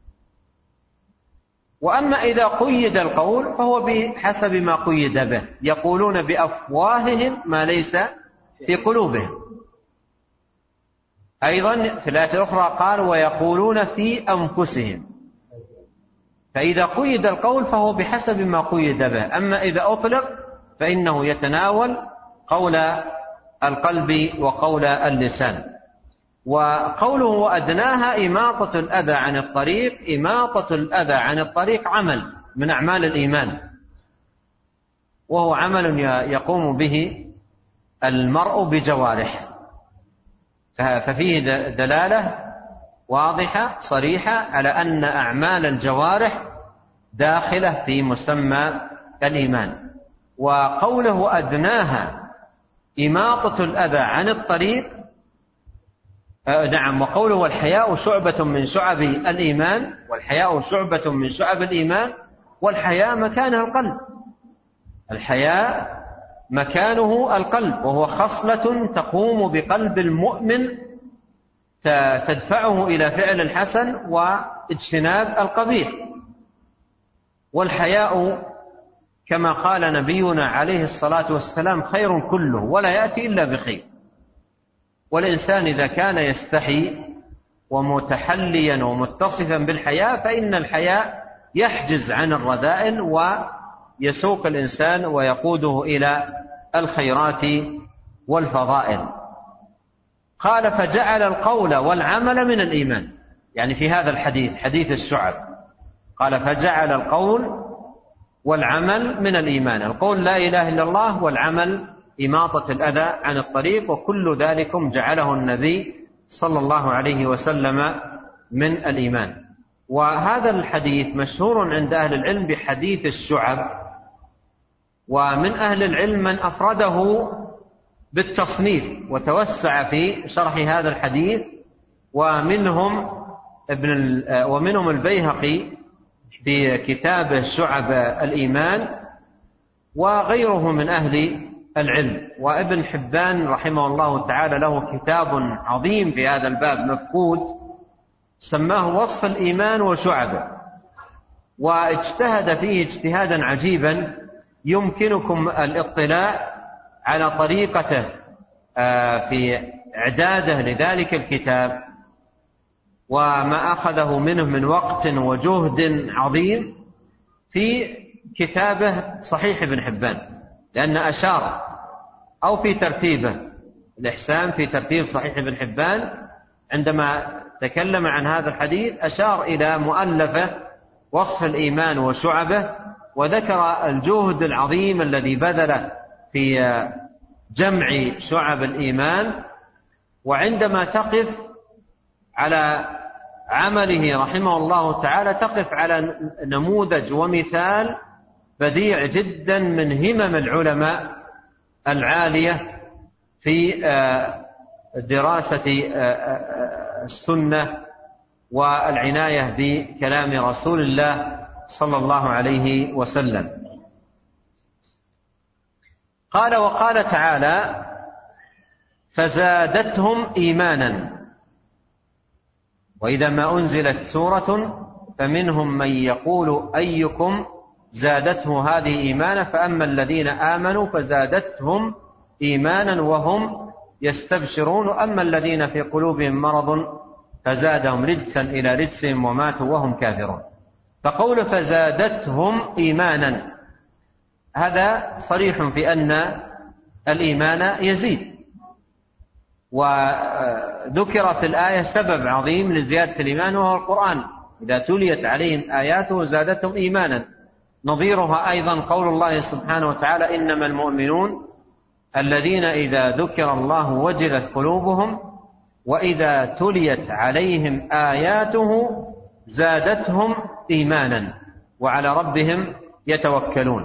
وأما إذا قيد القول فهو بحسب ما قيد به، يقولون بأفواههم ما ليس في قلوبهم. أيضا في الآية الأخرى قال: ويقولون في أنفسهم. فإذا قيد القول فهو بحسب ما قيد به، أما إذا أطلق فإنه يتناول قول القلب وقول اللسان. وقوله وأدناها إماطة الأذى عن الطريق، إماطة الأذى عن الطريق عمل من أعمال الإيمان، وهو عمل يقوم به المرء بجوارح، ففيه دلالة واضحة صريحة على أن أعمال الجوارح داخلة في مسمى الإيمان. وقوله أدناها إماطة الأذى عن الطريق، نعم، وقوله والحياء شعبة من شعب الإيمان، والحياء شعبة من شعب الإيمان، والحياء مكانه القلب، الحياء مكانه القلب، وهو خصلة تقوم بقلب المؤمن تدفعه إلى فعل الحسن واجتناب القبيح. والحياء كما قال نبينا عليه الصلاة والسلام خير كله ولا يأتي إلا بخير. والإنسان إذا كان يستحي ومتحليا ومتصفا بالحياء فإن الحياء يحجز عن الرذائل ويسوق الإنسان ويقوده إلى الخيرات والفضائل. قال فجعل القول والعمل من الإيمان، يعني في هذا الحديث حديث الشعب قال فجعل القول والعمل من الإيمان، القول لا إله إلا الله، والعمل إماطة الأذى عن الطريق، وكل ذلكم جعله النبي صلى الله عليه وسلم من الإيمان. وهذا الحديث مشهور عند أهل العلم بحديث الشعب، ومن أهل العلم من أفرده بالتصنيف وتوسع في شرح هذا الحديث، ومنهم ابن ومنهم البيهقي في كتاب شعب الإيمان، وغيره من أهل العلم. وابن حبان رحمه الله تعالى له كتاب عظيم في هذا الباب مفقود سماه وصف الإيمان وشعبه، واجتهد فيه اجتهادا عجيبا يمكنكم الاطلاع على طريقته في إعداده لذلك الكتاب وما أخذه منه من وقت وجهد عظيم في كتابه صحيح ابن حبان، لأن أشار أو في ترتيبه الإحسان في ترتيب صحيح ابن حبان عندما تكلم عن هذا الحديث أشار إلى مؤلفه وصف الإيمان وشعبه، وذكر الجهد العظيم الذي بذله في جمع شعب الإيمان. وعندما تقف على عمله رحمه الله تعالى تقف على نموذج ومثال بديع جدا من همم العلماء العالية في دراسة السنة والعناية بكلام رسول الله صلى الله عليه وسلم. قال وقال تعالى فزادتهم إيمانا، وإذا ما أنزلت سورة فمنهم من يقول أيكم زادته هذه إيمانا، فأما الذين آمنوا فزادتهم إيمانا وهم يستبشرون، وأما الذين في قلوبهم مرض فزادهم رجسا إلى رجسهم وماتوا وهم كافرون. فقول فزادتهم إيمانا هذا صريح في أن الإيمان يزيد، وذكر في الآية سبب عظيم لزيادة الإيمان وهو القرآن، إذا تليت عليهم آياته زادتهم إيمانا. نظيرها أيضا قول الله سبحانه وتعالى إنما المؤمنون الذين إذا ذكر الله وجلت قلوبهم وإذا تليت عليهم آياته زادتهم إيمانا وعلى ربهم يتوكلون.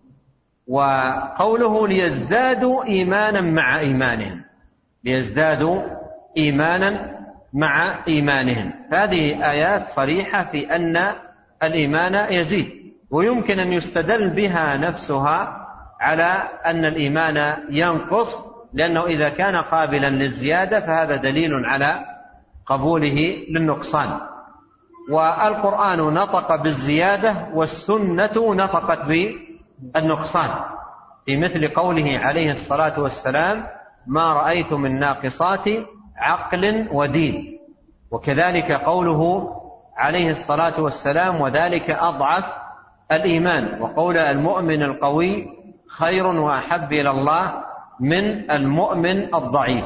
وقوله ليزدادوا إيمانا مع إيمانهم، ليزدادوا إيمانا مع إيمانهم، هذه آيات صريحة في أن الإيمان يزيد، ويمكن أن يستدل بها نفسها على أن الإيمان ينقص، لأنه إذا كان قابلا للزيادة فهذا دليل على قبوله للنقصان. والقرآن نطق بالزيادة والسنة نطقت بالنقصان، في مثل قوله عليه الصلاة والسلام ما رأيت من ناقصات عقل ودين، وكذلك قوله عليه الصلاة والسلام وذلك أضعف الإيمان، وقول المؤمن القوي خير وأحب إلى الله من المؤمن الضعيف.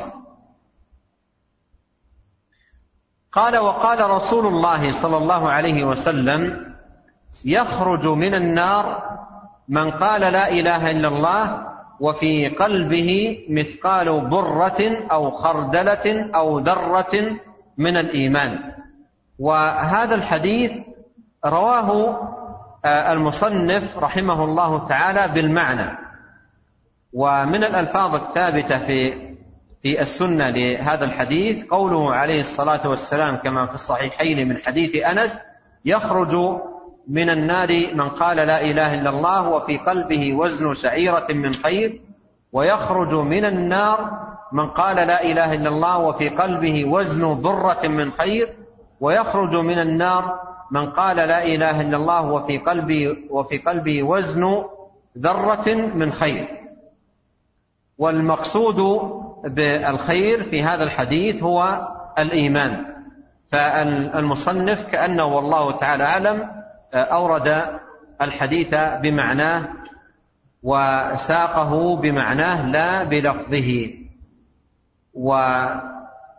قال وقال رسول الله صلى الله عليه وسلم يخرج من النار من قال لا إله إلا الله وفي قلبه مثقال برة أو خردلة أو ذرة من الإيمان. وهذا الحديث رواه المصنف رحمه الله تعالى بالمعنى. ومن الألفاظ الثابتة في في السنة لهذا الحديث قوله عليه الصلاة والسلام كما في الصحيحين من حديث أنس يخرج من النار من قال لا إله إلا الله وفي قلبه وزن شعيرة من خير، ويخرج من النار من قال لا إله إلا الله وفي قلبه وزن ضرة من خير، ويخرج من النار من قال لا إله إلا الله وفي قلبه, وفي قلبه وزن ذرة من خير. والمقصود بالخير في هذا الحديث هو الإيمان. فالمصنف كأنه والله تعالى أعلم أورد الحديث بمعناه وساقه بمعناه لا بلفظه. وأعقب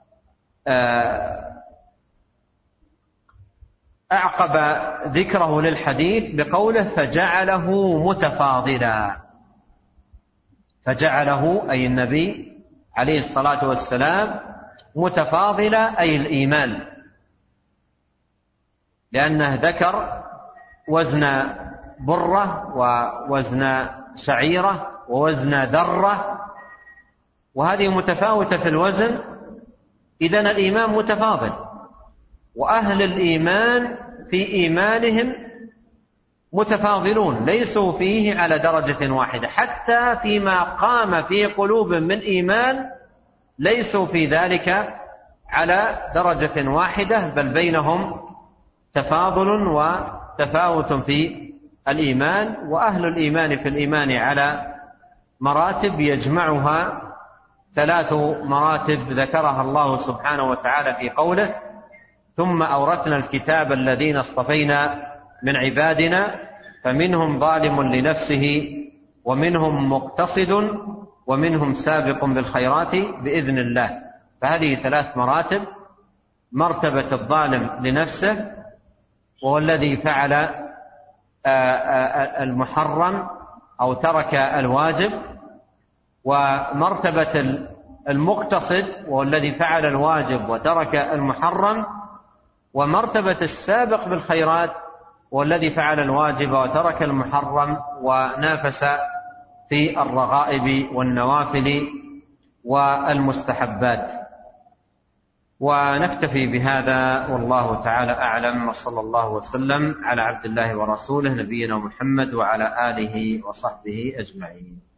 ذكره للحديث بقوله فجعله متفاضلا، فجعله أي النبي عليه الصلاة والسلام متفاضلا أي الإيمان، لأنه ذكر وزن برة ووزن شعيرة ووزن ذرة، وهذه متفاوتة في الوزن، إذن الإيمان متفاضل، وأهل الإيمان في إيمانهم متفاضلون، ليسوا فيه على درجة واحدة، حتى فيما قام في قلوب من إيمان ليسوا في ذلك على درجة واحدة، بل بينهم تفاضل وتفاوت في الإيمان. وأهل الإيمان في الإيمان على مراتب يجمعها ثلاث مراتب ذكرها الله سبحانه وتعالى في قوله: ثم أورثنا الكتاب الذين اصطفينا من عبادنا فمنهم ظالم لنفسه ومنهم مقتصد ومنهم سابق بالخيرات بإذن الله. فهذه ثلاث مراتب: مرتبة الظالم لنفسه وهو الذي فعل المحرم أو ترك الواجب، ومرتبة المقتصد وهو الذي فعل الواجب وترك المحرم، ومرتبة السابق بالخيرات وهو الذي فعل الواجب وترك المحرم ونافس في الرغائب والنوافل والمستحبات. ونكتفي بهذا والله تعالى أعلم، وصلى الله وسلم على عبد الله ورسوله نبينا محمد وعلى آله وصحبه أجمعين.